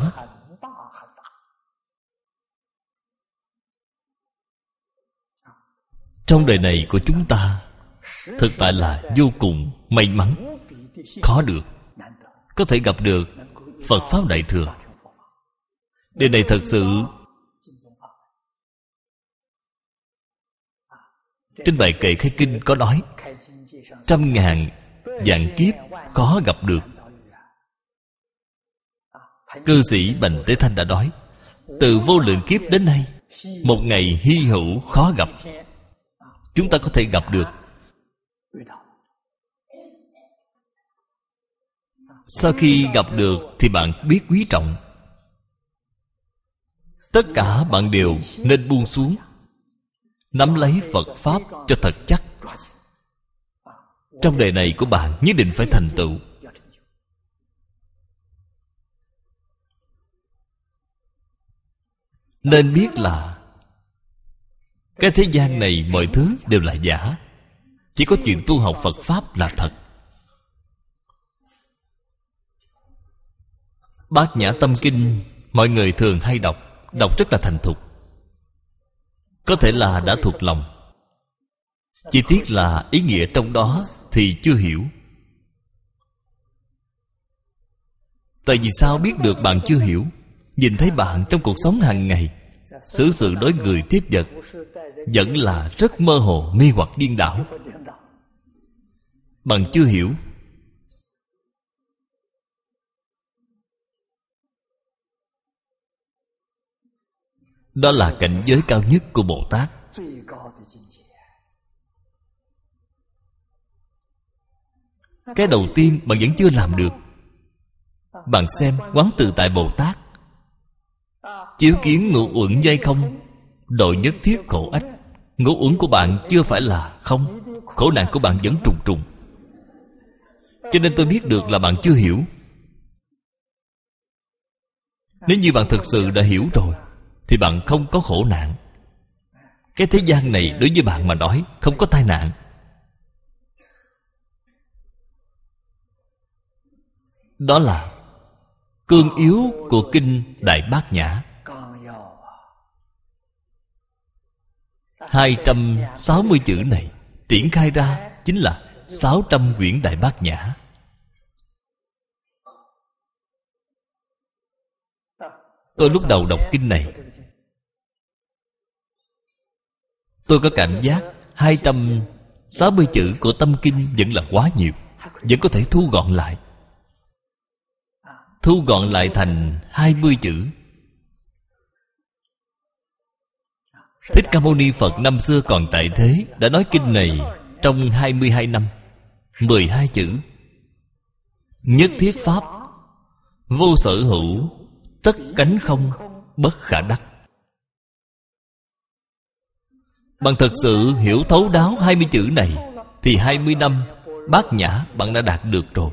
Speaker 1: Trong đời này của chúng ta thực tại là vô cùng may mắn, khó được có thể gặp được Phật Pháp Đại Thừa. Điều này thật sự trên bài kệ khai kinh có nói, trăm ngàn vạn kiếp khó gặp được. Cư sĩ Bành Tế Thanh đã nói, từ vô lượng kiếp đến nay, một ngày hy hữu khó gặp. Chúng ta có thể gặp được. Sau khi gặp được thì bạn biết quý trọng. Tất cả bạn đều nên buông xuống, nắm lấy Phật Pháp cho thật chắc. Trong đời này của bạn nhất định phải thành tựu. Nên biết là Cái thế gian này mọi thứ đều là giả, chỉ có chuyện tu học Phật Pháp là thật. Bát Nhã Tâm Kinh mọi người thường hay đọc, đọc rất là thành thục, có thể là đã thuộc lòng. Chỉ tiếc là ý nghĩa trong đó thì chưa hiểu. Tại vì sao biết được bạn chưa hiểu? Nhìn thấy bạn trong cuộc sống hàng ngày, xử sự đối người tiếp vật vẫn là rất mơ hồ, mê hoặc điên đảo. Bạn chưa hiểu. Đó là cảnh giới cao nhất của Bồ Tát. Cái đầu tiên bạn vẫn chưa làm được. Bạn xem Quán Tự Tại Bồ Tát, chiếu kiến ngũ uẩn dây không, độ nhất thiết khổ ách. Ngũ uẩn của bạn chưa phải là không, khổ nạn của bạn vẫn trùng trùng. Cho nên tôi biết được là bạn chưa hiểu. Nếu như bạn thực sự đã hiểu rồi thì bạn không có khổ nạn. Cái thế gian này đối với bạn mà nói không có tai nạn. Đó là cương yếu của Kinh Đại Bát Nhã. 260 chữ này triển khai ra chính là 600 quyển Đại Bát Nhã. Tôi lúc đầu đọc kinh này, tôi có cảm giác 260 chữ của tâm kinh vẫn là quá nhiều, vẫn có thể thu gọn lại. Thu gọn lại thành 20 chữ. Thích Ca Mâu Ni Phật năm xưa còn tại thế đã nói kinh này trong 22 năm, 12 chữ. Nhất thiết pháp, vô sở hữu, tất cánh không, bất khả đắc. Bạn thật sự hiểu thấu đáo 20 chữ này thì 20 năm Bát Nhã bạn đã đạt được rồi.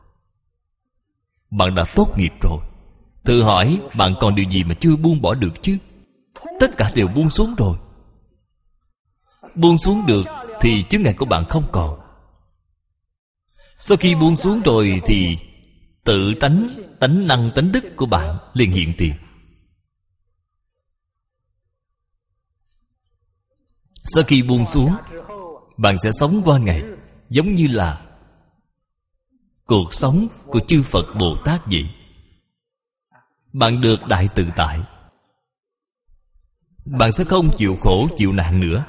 Speaker 1: Bạn đã tốt nghiệp rồi. Tự hỏi bạn còn điều gì mà chưa buông bỏ được chứ? Tất cả đều buông xuống rồi. Buông xuống được thì chướng ngại của bạn không còn. Sau khi buông xuống rồi thì tự tánh, tánh năng, tánh đức của bạn liền hiện tiền. Sau khi buông xuống, bạn sẽ sống qua ngày giống như là cuộc sống của chư Phật Bồ Tát vậy. Bạn được đại tự tại. Bạn sẽ không chịu khổ chịu nạn nữa.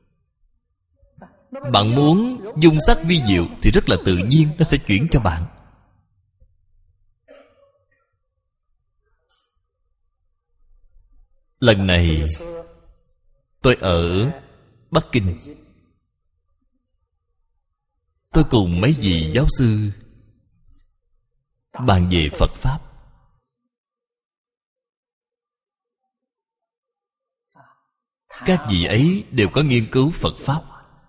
Speaker 1: Bạn muốn dung sắc vi diệu thì rất là tự nhiên, nó sẽ chuyển cho bạn. Lần này tôi ở Bắc Kinh, tôi cùng mấy vị giáo sư bàn về Phật Pháp. Các vị ấy đều có nghiên cứu Phật Pháp.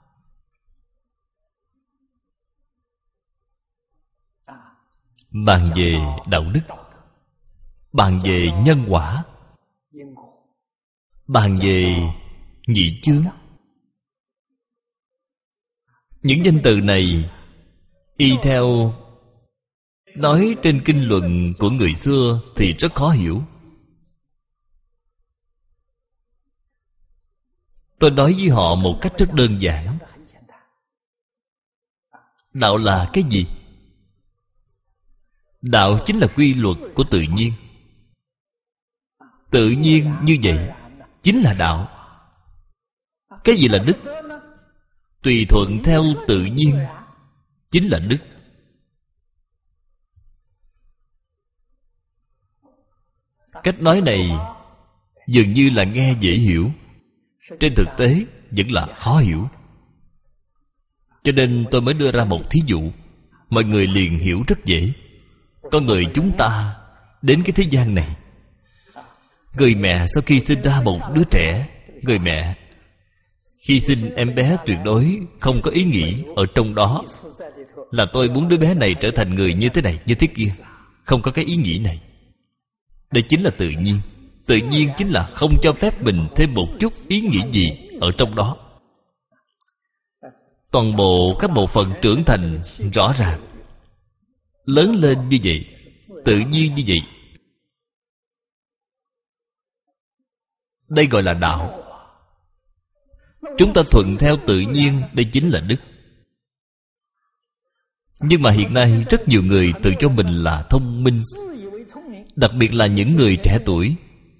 Speaker 1: Bàn về đạo đức, bàn về nhân quả, bàn về nhị chướng. Những danh từ này y theo nói trên kinh luận của người xưa thì rất khó hiểu. Tôi nói với họ một cách rất đơn giản. Đạo là cái gì? Đạo chính là quy luật của tự nhiên. Tự nhiên như vậy chính là đạo. Cái gì là đức? Tùy thuận theo tự nhiên chính là đức. Cách nói này dường như là nghe dễ hiểu, trên thực tế vẫn là khó hiểu. Cho nên tôi mới đưa ra một thí dụ, mọi người liền hiểu rất dễ. Con người chúng ta đến cái thế gian này, người mẹ sau khi sinh ra một đứa trẻ, người mẹ khi sinh em bé tuyệt đối không có ý nghĩ ở trong đó là tôi muốn đứa bé này trở thành người như thế này, như thế kia. Không có cái ý nghĩ này. Đây chính là tự nhiên. Tự nhiên chính là không cho phép mình thêm một chút ý nghĩ gì ở trong đó. Toàn bộ các bộ phận trưởng thành rõ ràng, lớn lên như vậy, tự nhiên như vậy. Đây gọi là đạo. Chúng ta thuận theo tự nhiên, đây chính là đức. Nhưng mà hiện nay rất nhiều người tự cho mình là thông minh, đặc biệt là những người trẻ tuổi.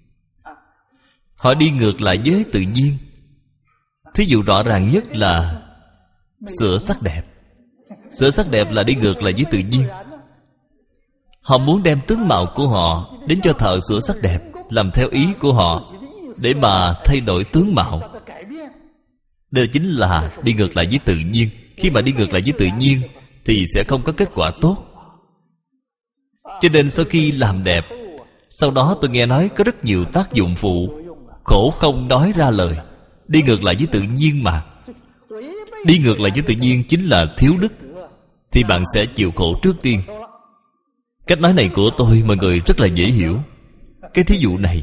Speaker 1: Họ đi ngược lại với tự nhiên. Thí dụ rõ ràng nhất là sửa sắc đẹp. Sửa sắc đẹp là đi ngược lại với tự nhiên. Họ muốn đem tướng mạo của họ đến cho thợ sửa sắc đẹp, làm theo ý của họ, để mà thay đổi tướng mạo. Đây chính là đi ngược lại với tự nhiên. Khi mà đi ngược lại với tự nhiên thì sẽ không có kết quả tốt. Cho nên sau khi làm đẹp, sau đó tôi nghe nói có rất nhiều tác dụng phụ, khổ không nói ra lời. Đi ngược lại với tự nhiên mà. Đi ngược lại với tự nhiên chính là thiếu đức, thì bạn sẽ chịu khổ trước tiên. Cách nói này của tôi mọi người rất là dễ hiểu. Cái thí dụ này,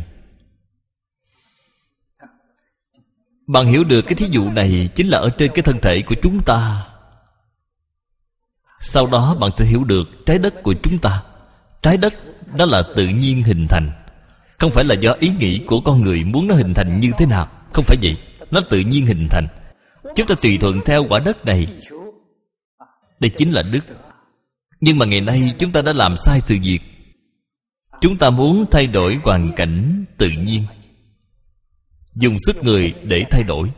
Speaker 1: bạn hiểu được cái thí dụ này chính là ở trên cái thân thể của chúng ta. Sau đó bạn sẽ hiểu được trái đất của chúng ta. Trái đất đó là tự nhiên hình thành, không phải là do ý nghĩ của con người muốn nó hình thành như thế nào. Không phải vậy. Nó tự nhiên hình thành. Chúng ta tùy thuận theo quả đất này. Đây chính là đức. Nhưng mà ngày nay chúng ta đã làm sai sự việc. Chúng ta muốn thay đổi hoàn cảnh tự nhiên, dùng sức người để thay đổi,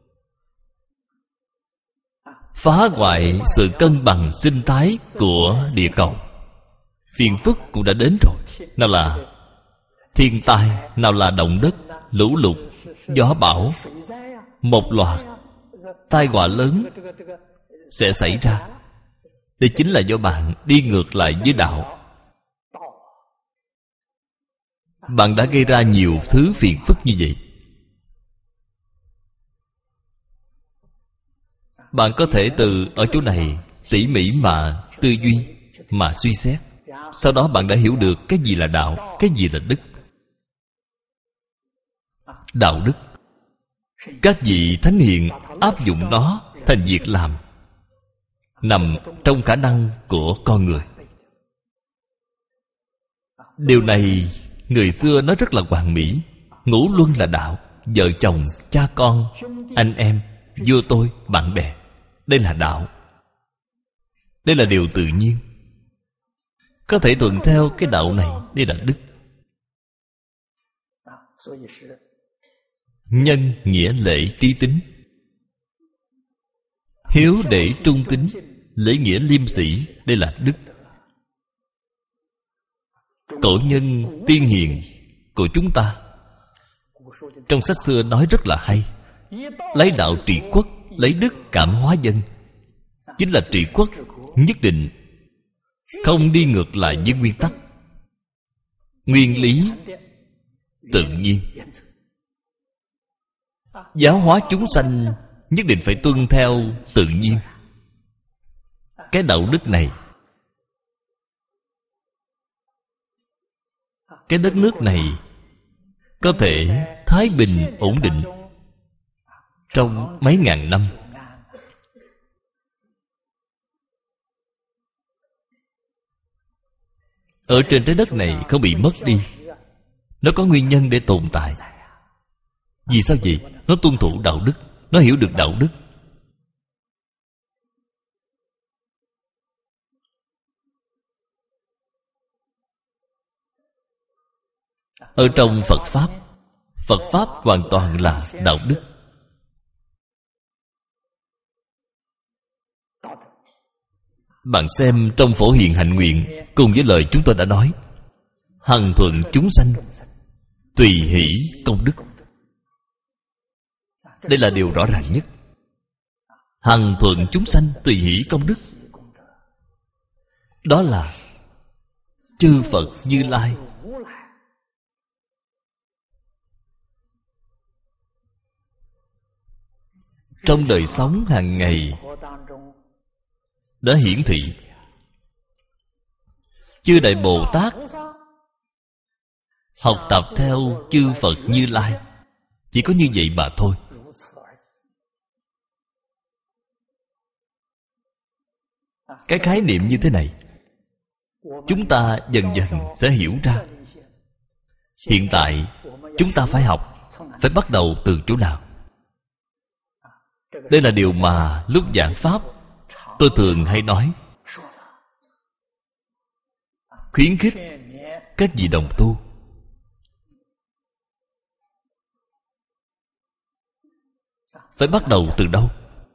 Speaker 1: phá hoại sự cân bằng sinh thái của địa cầu. Phiền phức cũng đã đến rồi. Nào là thiên tai, nào là động đất, lũ lụt, gió bão, một loạt tai họa lớn sẽ xảy ra. Đây chính là do bạn đi ngược lại với đạo. Bạn đã gây ra nhiều thứ phiền phức như vậy. Bạn có thể từ ở chỗ này tỉ mỉ mà tư duy, mà suy xét. Sau đó bạn đã hiểu được cái gì là đạo, cái gì là đức. Đạo đức, các vị thánh hiền áp dụng nó thành việc làm, nằm trong khả năng của con người. Điều này người xưa nói rất là hoàn mỹ. Ngũ luân là đạo. Vợ chồng, cha con, anh em, vua tôi, bạn bè, đây là đạo. Đây là điều tự nhiên. Có thể thuận theo cái đạo này, đây là đức. Nhân, nghĩa, lễ, trí, tín. Hiếu, để, trung tín, lễ nghĩa, liêm sĩ, đây là đức. Cổ nhân tiên hiền của chúng ta trong sách xưa nói rất là hay. Lấy đạo trị quốc, lấy đức cảm hóa dân. Chính là trị quốc nhất định không đi ngược lại với nguyên tắc, nguyên lý tự nhiên. Giáo hóa chúng sanh nhất định phải tuân theo tự nhiên. Cái đạo đức này, cái đất nước này có thể thái bình ổn định trong mấy ngàn năm. Ở trên trái đất này không bị mất đi. Nó có nguyên nhân để tồn tại. Vì sao vậy? Nó tuân thủ đạo đức. Nó hiểu được đạo đức. Ở trong Phật Pháp, Phật Pháp hoàn toàn là đạo đức. Bạn xem trong Phổ Hiền Hạnh Nguyện, cùng với lời chúng tôi đã nói, hằng thuận chúng sanh, tùy hỷ công đức. Đây là điều rõ ràng nhất. Hằng thuận chúng sanh, tùy hỷ công đức. Đó là chư Phật Như Lai. Trong đời sống hàng ngày đã hiển thị. Chư Đại Bồ Tát học tập theo chư Phật Như Lai. Chỉ có như vậy mà thôi. Cái khái niệm như thế này chúng ta dần dần sẽ hiểu ra. Hiện tại chúng ta phải học, phải bắt đầu từ chỗ nào? Đây là điều mà lúc giảng pháp tôi thường hay nói, khuyến khích các vị đồng tu. Phải bắt đầu từ đâu?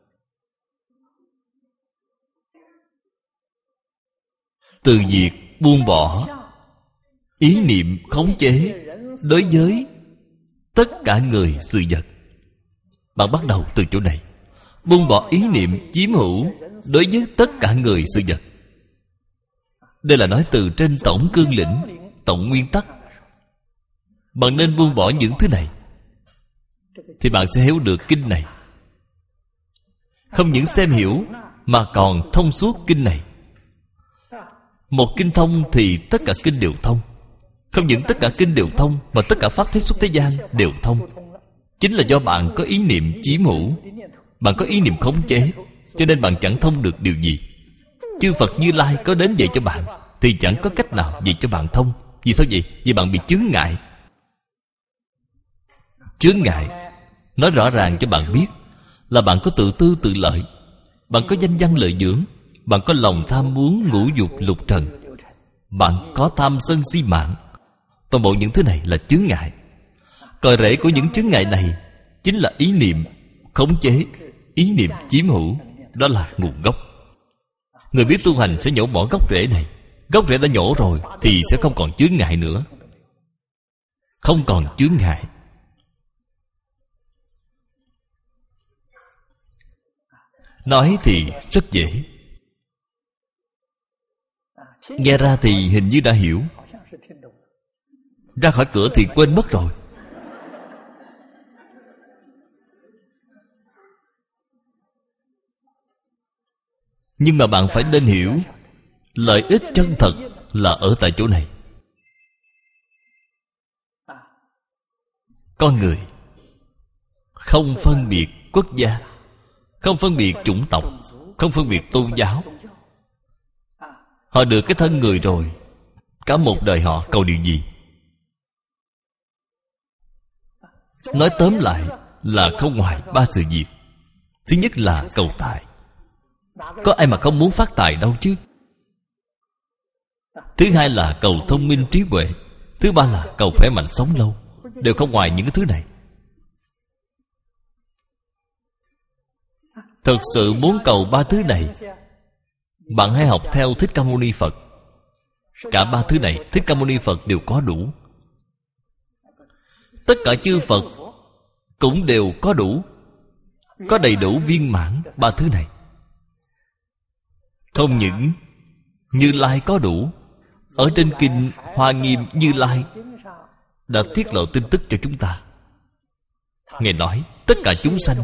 Speaker 1: Từ việc buông bỏ ý niệm khống chế đối với tất cả người sự vật. Bạn bắt đầu từ chỗ này. Buông bỏ ý niệm chiếm hữu đối với tất cả người sự vật. Đây là nói từ trên tổng cương lĩnh, tổng nguyên tắc. Bạn nên buông bỏ những thứ này, thì bạn sẽ hiểu được kinh này. Không những xem hiểu mà còn thông suốt kinh này. Một kinh thông thì tất cả kinh đều thông. Không những tất cả kinh đều thông, mà tất cả pháp thế xuất thế gian đều thông. Chính là do bạn có ý niệm chiếm hữu, bạn có ý niệm khống chế, cho nên bạn chẳng thông được điều gì. Chư Phật Như Lai có đến dạy cho bạn, thì chẳng có cách nào dạy cho bạn thông. Vì sao vậy? Vì bạn bị chướng ngại. Chướng ngại nói rõ ràng cho bạn biết là bạn có tự tư tự lợi, bạn có danh văn lợi dưỡng, bạn có lòng tham muốn ngũ dục lục trần, bạn có tham sân si mạng. Toàn bộ những thứ này là chướng ngại. Cội rễ của những chướng ngại này chính là ý niệm khống chế, ý niệm chiếm hữu. Đó là nguồn gốc. Người biết tu hành sẽ nhổ bỏ gốc rễ này. Gốc rễ đã nhổ rồi thì sẽ không còn chướng ngại nữa. Không còn chướng ngại. Nói thì rất dễ, nghe ra thì hình như đã hiểu. Ra khỏi cửa thì quên mất rồi. Nhưng mà bạn phải nên hiểu, lợi ích chân thật là ở tại chỗ này. Con người không phân biệt quốc gia, không phân biệt chủng tộc, không phân biệt tôn giáo. Họ được cái thân người rồi, cả một đời họ cầu điều gì? Nói tóm lại là không ngoài ba sự việc. Thứ nhất là cầu tài. Có ai mà không muốn phát tài đâu chứ. Thứ hai là cầu thông minh trí huệ. Thứ ba là cầu khỏe mạnh sống lâu. Đều không ngoài những cái thứ này. Thực sự muốn cầu ba thứ này, bạn hãy học theo Thích Ca Mâu Ni Phật. Cả ba thứ này Thích Ca Mâu Ni Phật đều có đủ. Tất cả chư Phật cũng đều có đủ, có đầy đủ viên mãn ba thứ này. Không những Như Lai có đủ. Ở trên kinh Hoa Nghiêm, Như Lai đã tiết lộ tin tức cho chúng ta. Ngài nói tất cả chúng sanh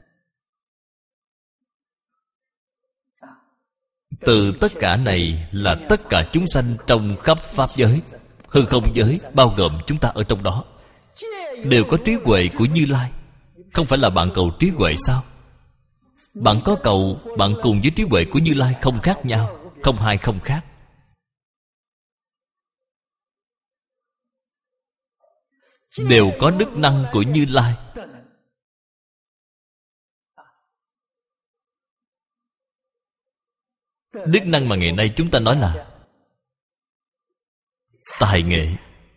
Speaker 1: từ tất cả này là tất cả chúng sanh trong khắp pháp giới, hư không giới, bao gồm chúng ta ở trong đó, đều có trí huệ của Như Lai. Không phải là bạn cầu trí huệ sao? Bạn có cầu, bạn cùng với trí huệ của Như Lai không khác nhau, không hai không khác. Đều có đức năng của Như Lai. Đức năng mà ngày nay chúng ta nói là tài nghệ,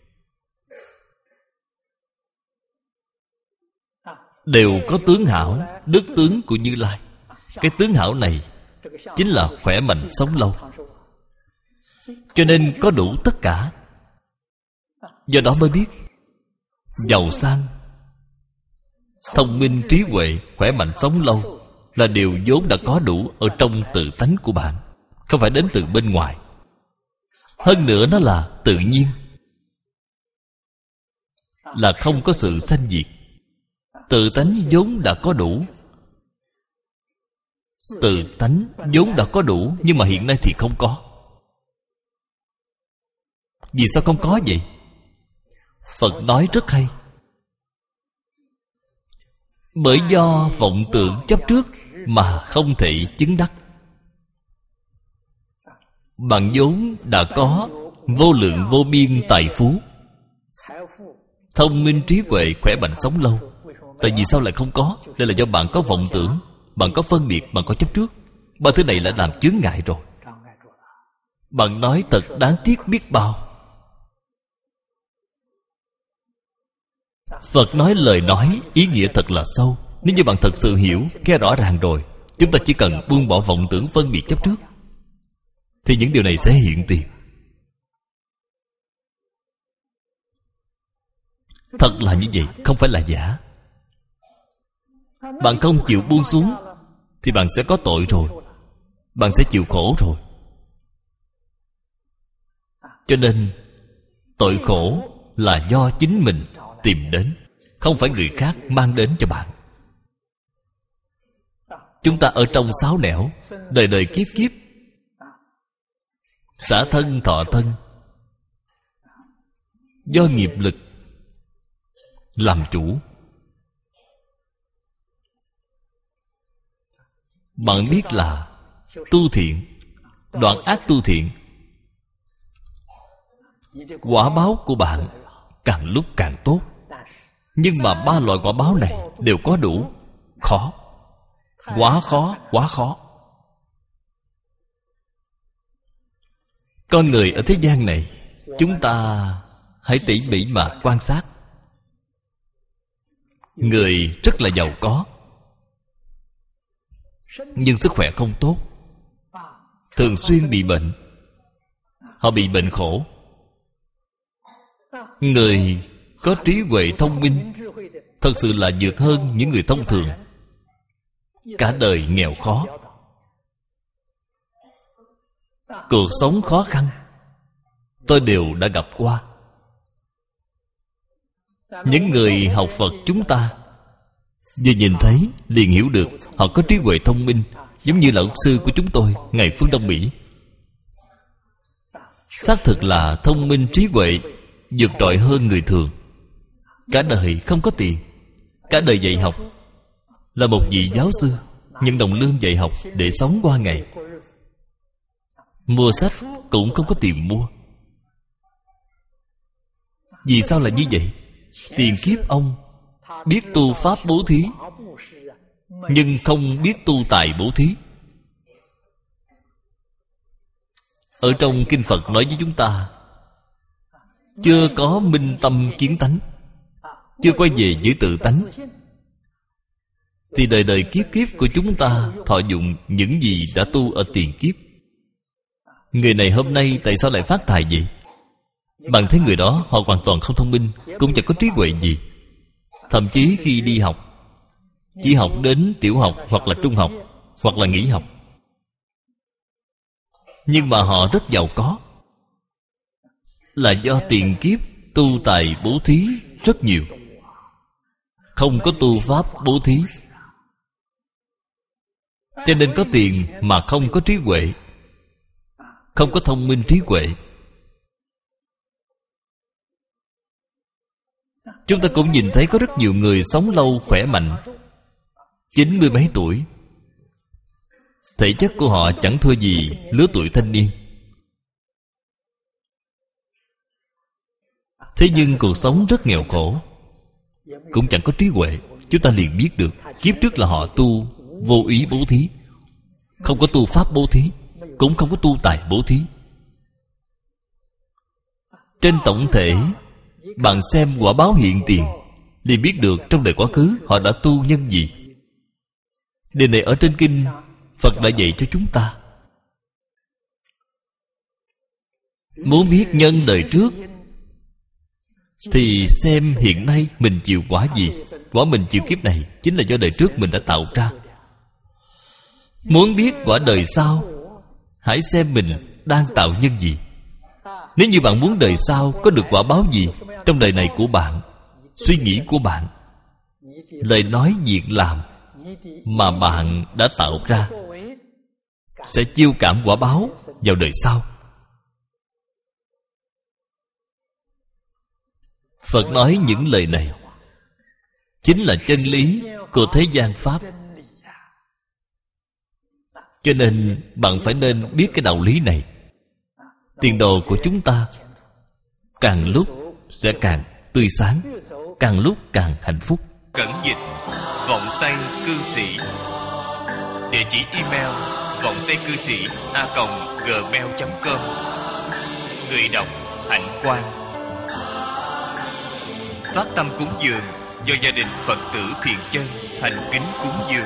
Speaker 1: đều có tướng hảo, đức tướng của Như Lai. Cái tướng hảo này chính là khỏe mạnh sống lâu. Cho nên có đủ tất cả. Do đó mới biết giàu sang, thông minh trí huệ, khỏe mạnh sống lâu là điều vốn đã có đủ ở trong tự tánh của bạn, không phải đến từ bên ngoài. Hơn nữa nó là tự nhiên, là không có sự sanh diệt. Tự tánh vốn đã có đủ. Tự tánh vốn đã có đủ, nhưng mà hiện nay thì không có. Vì sao không có vậy? Phật nói rất hay. Bởi do vọng tưởng chấp trước mà không thể chứng đắc. bạn vốn đã có vô lượng vô biên tài phú, thông minh trí huệ, khỏe mạnh sống lâu. Tại vì sao lại không có? Đây là do bạn có vọng tưởng, bạn có phân biệt, bạn có chấp trước. Ba thứ này đã làm chướng ngại rồi. Bạn nói thật đáng tiếc biết bao. Phật nói lời nói ý nghĩa thật là sâu. Nếu như bạn thật sự hiểu, nghe rõ ràng rồi, chúng ta chỉ cần buông bỏ vọng tưởng phân biệt chấp trước, thì những điều này sẽ hiện tiền. Thật là như vậy, không phải là giả. Bạn không chịu buông xuống thì bạn sẽ có tội rồi, bạn sẽ chịu khổ rồi. Cho nên tội khổ là do chính mình tìm đến, không phải người khác mang đến cho bạn. Chúng ta ở trong sáu nẻo, đời đời kiếp kiếp, xả thân thọ thân, do nghiệp lực làm chủ. Bạn biết là tu thiện, đoạn ác tu thiện, quả báo của bạn càng lúc càng tốt. Nhưng mà ba loại quả báo này đều có đủ. Khó, quá khó, quá khó. Con người ở thế gian này, chúng ta hãy tỉ mỉ mà quan sát. Người rất là giàu có, nhưng sức khỏe không tốt, thường xuyên bị bệnh. Họ bị bệnh khổ. Người có trí huệ thông minh thật sự là vượt hơn những người thông thường, cả đời nghèo khó, cuộc sống khó khăn, tôi đều đã gặp qua. Những người học Phật chúng ta vừa nhìn thấy liền hiểu được họ có trí huệ thông minh, giống như là ước sư của chúng tôi, Ngài Phương Đông Mỹ. Xác thực là thông minh trí huệ vượt trội hơn người thường. Cả đời không có tiền, cả đời dạy học, là một vị giáo sư, nhận đồng lương dạy học để sống qua ngày. Mua sách cũng không có tiền mua. Vì sao là như vậy? Tiền kiếp ông biết tu pháp bố thí, nhưng không biết tu tài bố thí. Ở trong Kinh Phật nói với chúng ta, chưa có minh tâm kiến tánh, chưa quay về với tự tánh, thì đời đời kiếp kiếp của chúng ta thọ dụng những gì đã tu ở tiền kiếp. Người này hôm nay tại sao lại phát tài vậy? Bạn thấy người đó họ hoàn toàn không thông minh, cũng chẳng có trí huệ gì. Thậm chí khi đi học, chỉ học đến tiểu học hoặc là trung học, hoặc là nghỉ học. Nhưng mà họ rất giàu có, là do tiền kiếp tu tài bố thí rất nhiều, không có tu pháp bố thí. Cho nên có tiền mà không có trí huệ, không có thông minh trí huệ. Chúng ta cũng nhìn thấy có rất nhiều người sống lâu khỏe mạnh, 90 mấy tuổi, thể chất của họ chẳng thua gì lứa tuổi thanh niên. Thế nhưng cuộc sống rất nghèo khổ, cũng chẳng có trí huệ. Chúng ta liền biết được kiếp trước là họ tu vô ý bố thí, không có tu pháp bố thí, cũng không có tu tài bố thí. Trên tổng thể, bạn xem quả báo hiện tiền, liền biết được trong đời quá khứ họ đã tu nhân gì. Điều này ở trên kinh Phật đã dạy cho chúng ta. Muốn biết nhân đời trước, thì xem hiện nay mình chịu quả gì. Quả mình chịu kiếp này chính là do đời trước mình đã tạo ra. Muốn biết quả đời sau, hãy xem mình đang tạo nhân gì. Nếu như bạn muốn đời sau có được quả báo gì, trong đời này của bạn, suy nghĩ của bạn, lời nói việc làm mà bạn đã tạo ra sẽ chiêu cảm quả báo vào đời sau. Phật nói những lời này chính là chân lý của thế gian Pháp. Cho nên bạn phải nên biết cái đạo lý này. tiền đồ của chúng ta càng lúc sẽ càng tươi sáng, càng lúc càng hạnh phúc. Cẩn dịch Vọng Tây Cư Sĩ. Địa chỉ email vongtaicư sĩ@gmail.com. Người đọc Hạnh Quang. Phát tâm cúng dường do gia đình Phật tử Thiện Chân thành kính cúng dường.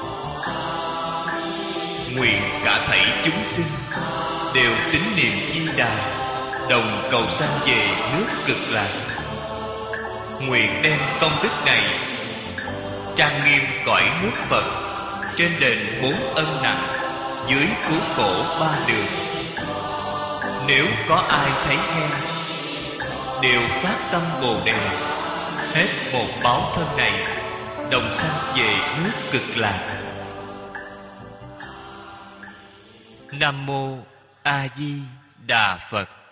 Speaker 1: Nguyện cả thảy chúng sinh đều tín niệm Di Đà, đồng cầu sanh về nước Cực Lạc. Nguyện đem công đức này trang nghiêm cõi nước Phật, trên đền 4 ân nặng, dưới cứu khổ 3 đường. Nếu có ai thấy nghe, đều phát tâm Bồ Đề, hết một báo thân này, đồng sanh về nước Cực Lạc. Nam Mô A Di Đà Phật.